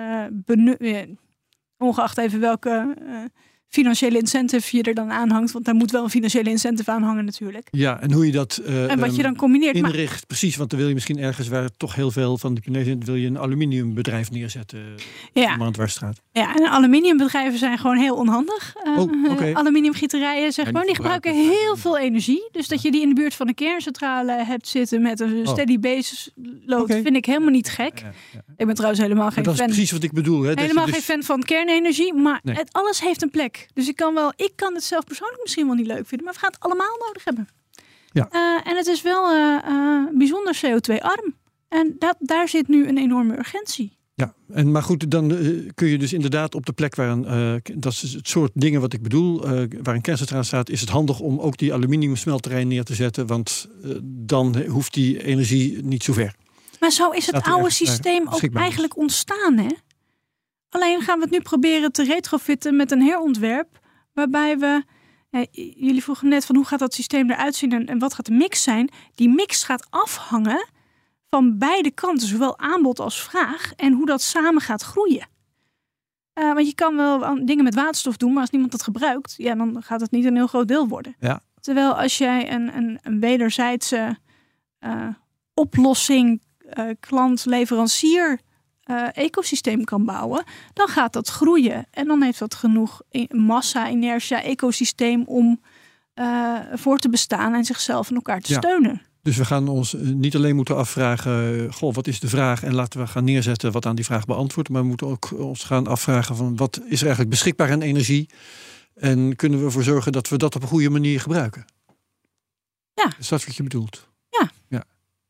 Ongeacht even welke financiële incentive je er dan aanhangt. Want daar moet wel een financiële incentive aan hangen natuurlijk. Ja, en hoe je dat en wat je dan combineert. Inricht, precies. Want dan wil je misschien ergens waar toch heel veel van die panelen zijn, wil je een aluminiumbedrijf neerzetten. Ja. Aan de Dwarsstraat. Ja, en aluminiumbedrijven zijn gewoon heel onhandig. Aluminiumgieterijen, zeg maar. Die gebruiken heel veel energie. Dus dat je die in de buurt van een kerncentrale hebt zitten met een steady base load, vind ik helemaal niet gek. Ja. Ik ben trouwens helemaal geen fan. Dat is precies wat ik bedoel. Hè? Helemaal geen fan van kernenergie, maar alles heeft een plek. Dus ik kan het zelf persoonlijk misschien wel niet leuk vinden, maar we gaan het allemaal nodig hebben. Ja. En het is wel bijzonder CO2-arm. En daar zit nu een enorme urgentie. Ja, maar goed, dan kun je dus inderdaad op de plek waar dat is het soort dingen wat ik bedoel, waar een kerncentrale staat, is het handig om ook die aluminiumsmelterij neer te zetten, want dan hoeft die energie niet zo ver. Maar zo is het oude systeem ook eigenlijk ontstaan, hè? Alleen gaan we het nu proberen te retrofitten met een herontwerp, waarbij we, jullie vroegen net van hoe gaat dat systeem eruit zien en wat gaat de mix zijn? Die mix gaat afhangen van beide kanten, zowel aanbod als vraag, en hoe dat samen gaat groeien. Want je kan wel dingen met waterstof doen, maar als niemand dat gebruikt, dan gaat het niet een heel groot deel worden. Ja. Terwijl als jij een wederzijdse oplossing, klant-leverancier ecosysteem kan bouwen, dan gaat dat groeien. En dan heeft dat genoeg massa, inertia, ecosysteem om voor te bestaan en zichzelf en elkaar te steunen. Dus we gaan ons niet alleen moeten afvragen, wat is de vraag? En laten we gaan neerzetten wat aan die vraag beantwoordt. Maar we moeten ook ons gaan afvragen van wat is er eigenlijk beschikbaar aan energie? En kunnen we ervoor zorgen dat we dat op een goede manier gebruiken? Ja. Is dat wat je bedoelt? Ja.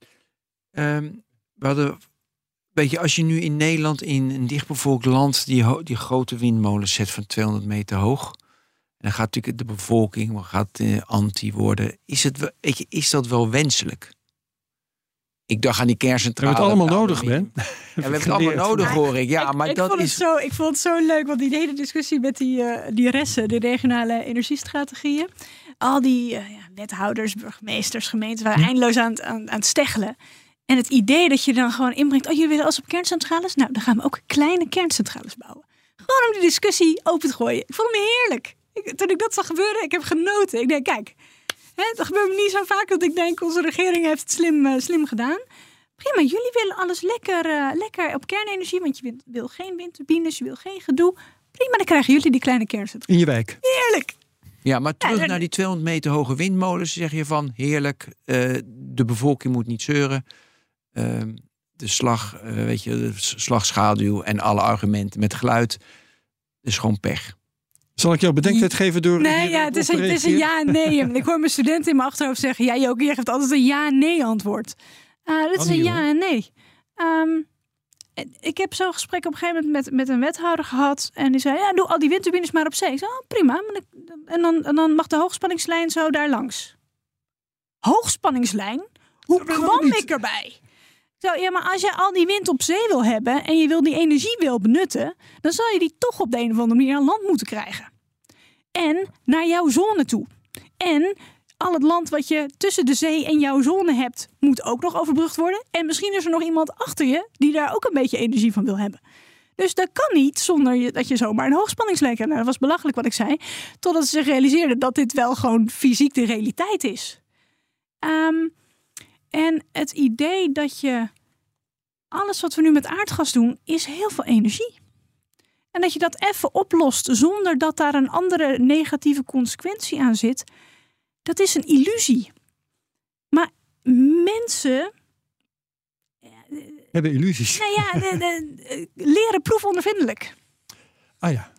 We hadden, weet je, als je nu in Nederland in een dichtbevolkt land die grote windmolens zet van 200 meter hoog, en dan gaat natuurlijk de bevolking anti worden. Is dat wel wenselijk? Ik dacht aan die kerncentrale. We hebben het allemaal nodig, Ben. Ja, we hebben het allemaal nodig, hoor ik. Ja, maar ik vond het zo leuk, want die hele discussie met die RES'en, de regionale energiestrategieën. Al die wethouders, burgemeesters, gemeenten waren eindeloos aan het steggelen. En het idee dat je dan gewoon inbrengt, jullie willen alles op kerncentrales? Nou, dan gaan we ook kleine kerncentrales bouwen. Gewoon om die discussie open te gooien. Ik vond hem heerlijk. Toen ik dat zag gebeuren, ik heb genoten. Ik denk, kijk, dat gebeurt me niet zo vaak dat ik denk, onze regering heeft het slim gedaan. Prima, jullie willen alles lekker op kernenergie, want je wil geen windturbines, je wil geen gedoe. Prima, dan krijgen jullie die kleine kerncentrales. In je wijk. Heerlijk. Ja, maar terug naar die 200 meter hoge windmolens, zeg je van, heerlijk, de bevolking moet niet zeuren. De slagschaduw en alle argumenten met geluid is gewoon pech. Zal ik jou bedenktijd geven door... Nee, het is een ja en nee. Ik hoor mijn studenten in mijn achterhoofd zeggen, Joke, je geeft altijd een ja-nee antwoord. Dat is een ja en nee. Ik heb zo'n gesprek op een gegeven moment met een wethouder gehad. En die zei, doe al die windturbines maar op zee. Ik zei, prima. En dan mag de hoogspanningslijn zo daar langs. Hoogspanningslijn? Hoe kwam ik erbij? Zo, maar als je al die wind op zee wil hebben en je wil die energie wil benutten, dan zal je die toch op de een of andere manier aan land moeten krijgen. En naar jouw zone toe. En al het land wat je tussen de zee en jouw zone hebt, moet ook nog overbrugd worden. En misschien is er nog iemand achter je die daar ook een beetje energie van wil hebben. Dus dat kan niet zonder dat je zomaar een hoogspanningslijn hebt. Nou, dat was belachelijk wat ik zei. Totdat ze zich realiseerden dat dit wel gewoon fysiek de realiteit is. En het idee dat je alles wat we nu met aardgas doen, is heel veel energie. En dat je dat even oplost zonder dat daar een andere negatieve consequentie aan zit, dat is een illusie. Maar mensen hebben illusies. Nou ja, leren proefondervindelijk. Ah ja.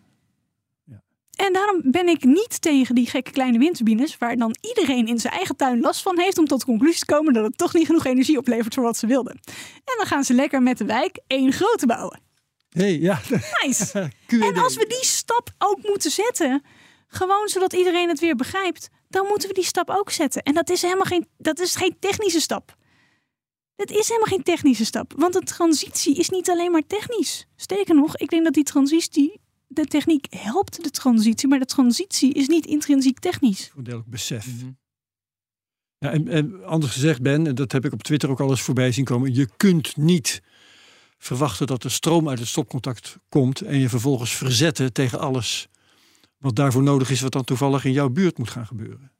En daarom ben ik niet tegen die gekke kleine windturbines, waar dan iedereen in zijn eigen tuin last van heeft om tot de conclusie te komen dat het toch niet genoeg energie oplevert voor wat ze wilden. En dan gaan ze lekker met de wijk 1 grote bouwen. Ja. Nice. En als we die stap ook moeten zetten, gewoon zodat iedereen het weer begrijpt, dan moeten we die stap ook zetten. En dat is geen technische stap. Het is helemaal geen technische stap, want de transitie is niet alleen maar technisch. Sterker nog, ik denk dat die transitie, de techniek helpt de transitie, maar de transitie is niet intrinsiek technisch. Voordelig besef. Mm-hmm. Ja, en anders gezegd, Ben, en dat heb ik op Twitter ook al eens voorbij zien komen, je kunt niet verwachten dat de stroom uit het stopcontact komt en je vervolgens verzetten tegen alles wat daarvoor nodig is, wat dan toevallig in jouw buurt moet gaan gebeuren.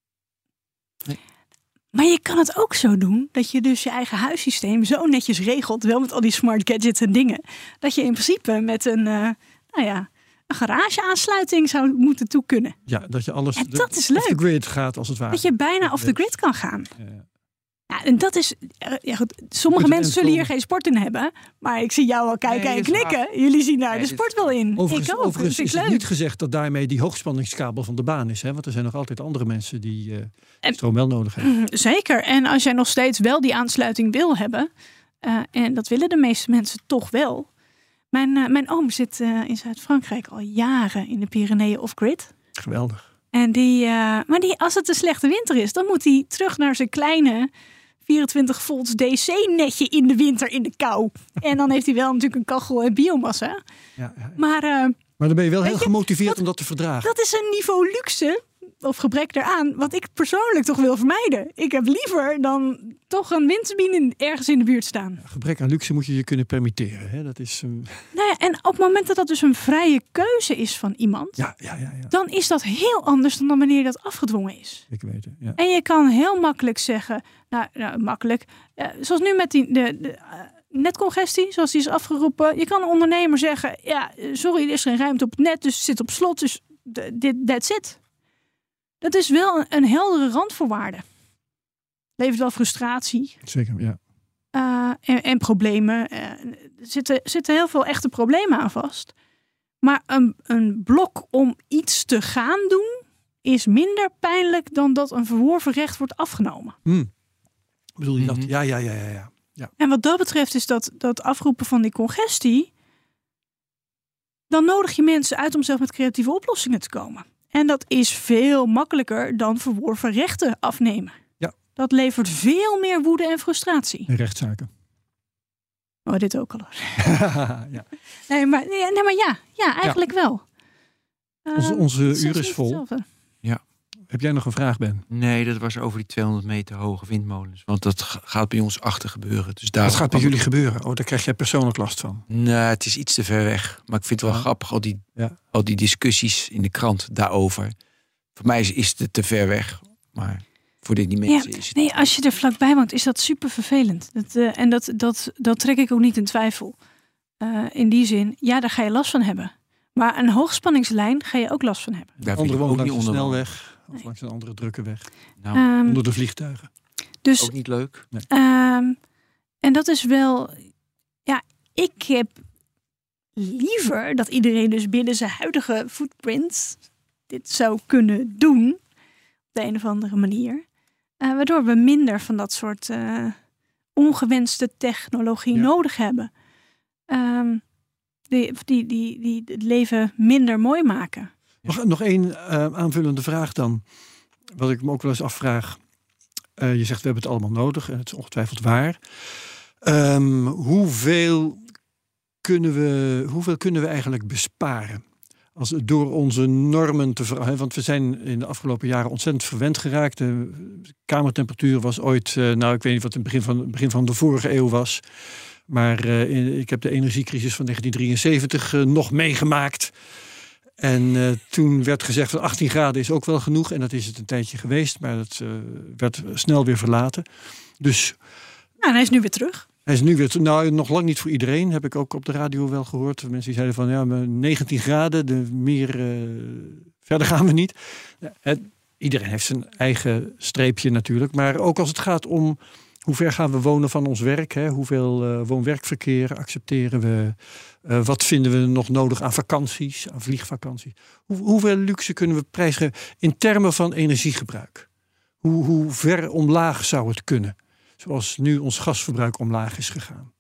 Nee. Maar je kan het ook zo doen dat je dus je eigen huissysteem zo netjes regelt, wel met al die smart gadgets en dingen, dat je in principe met een garageaansluiting zou moeten toe kunnen. Ja, dat je alles dat is leuk. Off the grid gaat als het ware. Dat je bijna off the grid kan gaan. Ja, en dat is... goed, sommige mensen zullen hier geen sport in hebben. Maar ik zie jou al kijken en knikken. Jullie zien daar de sport wel in. Overigens is het niet gezegd dat daarmee die hoogspanningskabel van de baan is. Hè? Want er zijn nog altijd andere mensen die stroom wel nodig hebben. Zeker. En als jij nog steeds wel die aansluiting wil hebben. En dat willen de meeste mensen toch wel. Mijn oom zit in Zuid-Frankrijk al jaren in de Pyreneeën off-grid. Geweldig. En als het een slechte winter is, dan moet hij terug naar zijn kleine 24 volts DC-netje in de winter in de kou. En dan heeft hij wel natuurlijk een kachel en biomassa. Ja. Maar dan ben je wel heel gemotiveerd om dat te verdragen. Dat is een niveau luxe, of gebrek daaraan, wat ik persoonlijk toch wil vermijden. Ik heb liever dan toch een windturbine ergens in de buurt staan. Ja, gebrek aan luxe moet je kunnen permitteren. Hè? Dat is, Nou ja, en op het moment dat dat dus een vrije keuze is van iemand, ja. Dan is dat heel anders dan wanneer dat afgedwongen is. Ik weet het, ja. En je kan heel makkelijk zeggen, makkelijk, zoals nu met de netcongestie, zoals die is afgeroepen. Je kan een ondernemer zeggen, sorry, er is geen ruimte op het net, dus het zit op slot, dus that's it. Dat is wel een heldere randvoorwaarde. Levert wel frustratie. Zeker, ja. En problemen. Er zitten heel veel echte problemen aan vast. Maar een blok om iets te gaan doen is minder pijnlijk dan dat een verworven recht wordt afgenomen. Bedoel je dat? Ja. En wat dat betreft is dat afroepen van die congestie, dan nodig je mensen uit om zelf met creatieve oplossingen te komen. En dat is veel makkelijker dan verworven rechten afnemen. Ja. Dat levert veel meer woede en frustratie. En rechtszaken. Oh, dit ook al. Ja. Nee, maar eigenlijk wel. Onze uur is vol. Ja. Heb jij nog een vraag, Ben? Nee, dat was over die 200 meter hoge windmolens. Want dat gaat bij ons achter gebeuren. Dus dat gaat bij jullie gebeuren? Oh, daar krijg jij persoonlijk last van. Nee, het is iets te ver weg. Maar ik vind het wel grappig, al die discussies in de krant daarover. Voor mij is het te ver weg. Maar voor die mensen is het... Nee, als je er vlakbij woont, is dat super vervelend. Dat trek ik ook niet in twijfel. In die zin, daar ga je last van hebben. Maar een hoogspanningslijn ga je ook last van hebben. Daar andere wonen langs de snelweg. Of langs een andere drukke weg. Onder de vliegtuigen. Dus, ook niet leuk. Nee. En dat is wel... Ja, ik heb liever dat iedereen dus binnen zijn huidige footprint dit zou kunnen doen. Op de een of andere manier. Waardoor we minder van dat soort ongewenste technologie nodig hebben. Die het leven minder mooi maken. Nog één aanvullende vraag dan. Wat ik me ook wel eens afvraag. Je zegt, we hebben het allemaal nodig. En het is ongetwijfeld waar. Hoeveel kunnen we eigenlijk besparen? Door onze normen te veranderen. Want we zijn in de afgelopen jaren ontzettend verwend geraakt. De kamertemperatuur was ooit... ik weet niet wat het begin van de vorige eeuw was. Maar ik heb de energiecrisis van 1973 nog meegemaakt. En toen werd gezegd van 18 graden is ook wel genoeg. En dat is het een tijdje geweest. Maar dat werd snel weer verlaten. Dus... Nou, hij is nu weer terug. Hij is nu weer, nog lang niet voor iedereen. Heb ik ook op de radio wel gehoord. Mensen die zeiden van 19 graden, verder gaan we niet. Iedereen heeft zijn eigen streepje natuurlijk. Maar ook als het gaat om hoe ver gaan we wonen van ons werk. Hè? Hoeveel woon-werkverkeer accepteren we? Wat vinden we nog nodig aan vakanties, aan vliegvakanties? Hoeveel luxe kunnen we prijzen in termen van energiegebruik? Hoe ver omlaag zou het kunnen? Zoals nu ons gasverbruik omlaag is gegaan.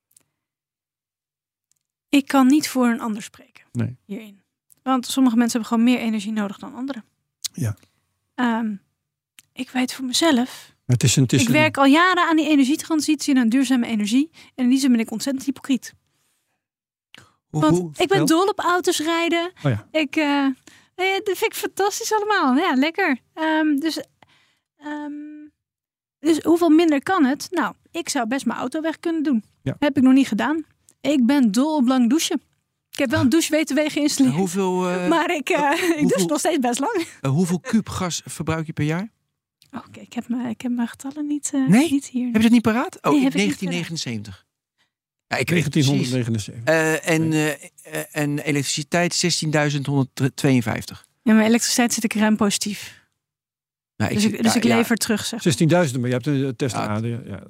Ik kan niet voor een ander spreken hierin. Want sommige mensen hebben gewoon meer energie nodig dan anderen. Ja. Ik weet voor mezelf. Ik werk al jaren aan die energietransitie en aan duurzame energie. En in die zin ben ik ontzettend hypocriet. Want ik ben dol op auto's rijden. Oh ja. Dat vind ik fantastisch allemaal. Ja, lekker. Dus hoeveel minder kan het? Nou, ik zou best mijn auto weg kunnen doen. Ja. Heb ik nog niet gedaan. Ik ben dol op lang douchen. Ik heb wel een douche-WTW geïnstalleerd. Maar ik douche nog steeds best lang. Hoeveel kuub gas verbruik je per jaar? Oké, ik heb mijn getallen niet, niet hier. Heb je dat niet paraat? Nee, 1979. Ja, 1979. En elektriciteit 16.152. Ja, maar elektriciteit zit ik ruim positief. Nou, ik lever terug, zeg. 16.000, maar je hebt een test aan. Ja.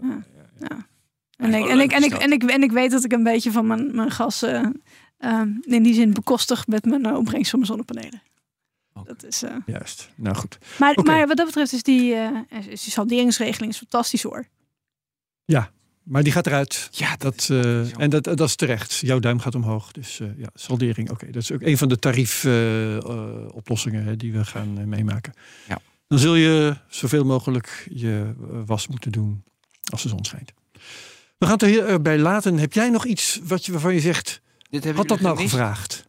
En ik weet dat ik een beetje van mijn gas in die zin bekostig met mijn opbrengst van mijn zonnepanelen. Okay. Dat is, juist, nou goed. Maar wat dat betreft is die salderingsregeling fantastisch hoor. Ja, maar die gaat eruit. Ja, dat is terecht. Jouw duim gaat omhoog. Dus saldering, oké. Dat is ook een van de tariefoplossingen die we gaan meemaken. Ja. Dan zul je zoveel mogelijk je was moeten doen als de zon schijnt. We gaan het hierbij laten. Heb jij nog iets waarvan je zegt, had dat nou gevraagd?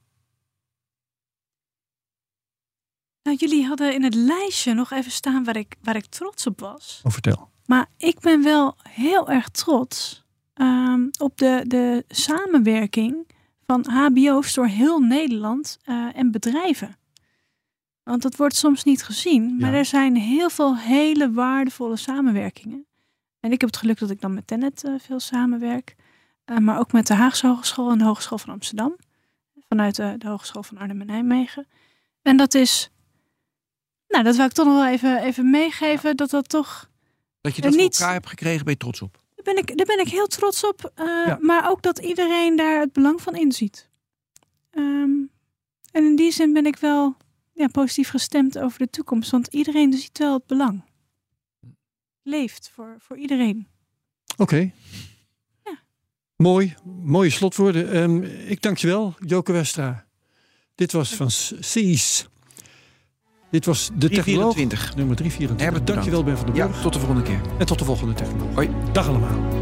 Nou, jullie hadden in het lijstje nog even staan waar ik trots op was. Oh, vertel. Maar ik ben wel heel erg trots op de samenwerking van hbo's door heel Nederland en bedrijven. Want dat wordt soms niet gezien. Maar er zijn heel veel hele waardevolle samenwerkingen. En ik heb het geluk dat ik dan met Tennet veel samenwerk. Maar ook met de Haagse Hogeschool en de Hogeschool van Amsterdam. Vanuit de Hogeschool van Arnhem en Nijmegen. En dat is... Nou, dat wil ik toch nog wel even meegeven. Dat toch... Dat je dat voor elkaar hebt gekregen, ben je trots op? Daar ben ik heel trots op. Maar ook dat iedereen daar het belang van inziet. En in die zin ben ik wel... positief gestemd over de toekomst. Want iedereen ziet wel het belang. Leeft voor iedereen. Oké. Ja. Mooie slotwoorden. Ik dank je wel, Joke Westra. Dit was van CIS. Dit was de Technoloog. Nummer 324. Dank je wel, Ben van den Burg. Ja, tot de volgende keer. En tot de volgende Technoloog. Hoi. Dag allemaal.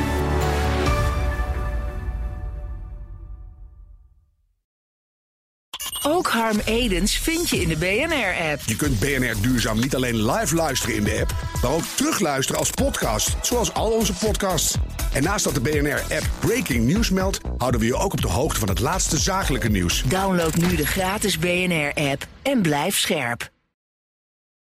Ook Harm Edens vind je in de BNR-app. Je kunt BNR Duurzaam niet alleen live luisteren in de app, maar ook terugluisteren als podcast, zoals al onze podcasts. En naast dat de BNR-app Breaking News meldt, houden we je ook op de hoogte van het laatste zakelijke nieuws. Download nu de gratis BNR-app en blijf scherp.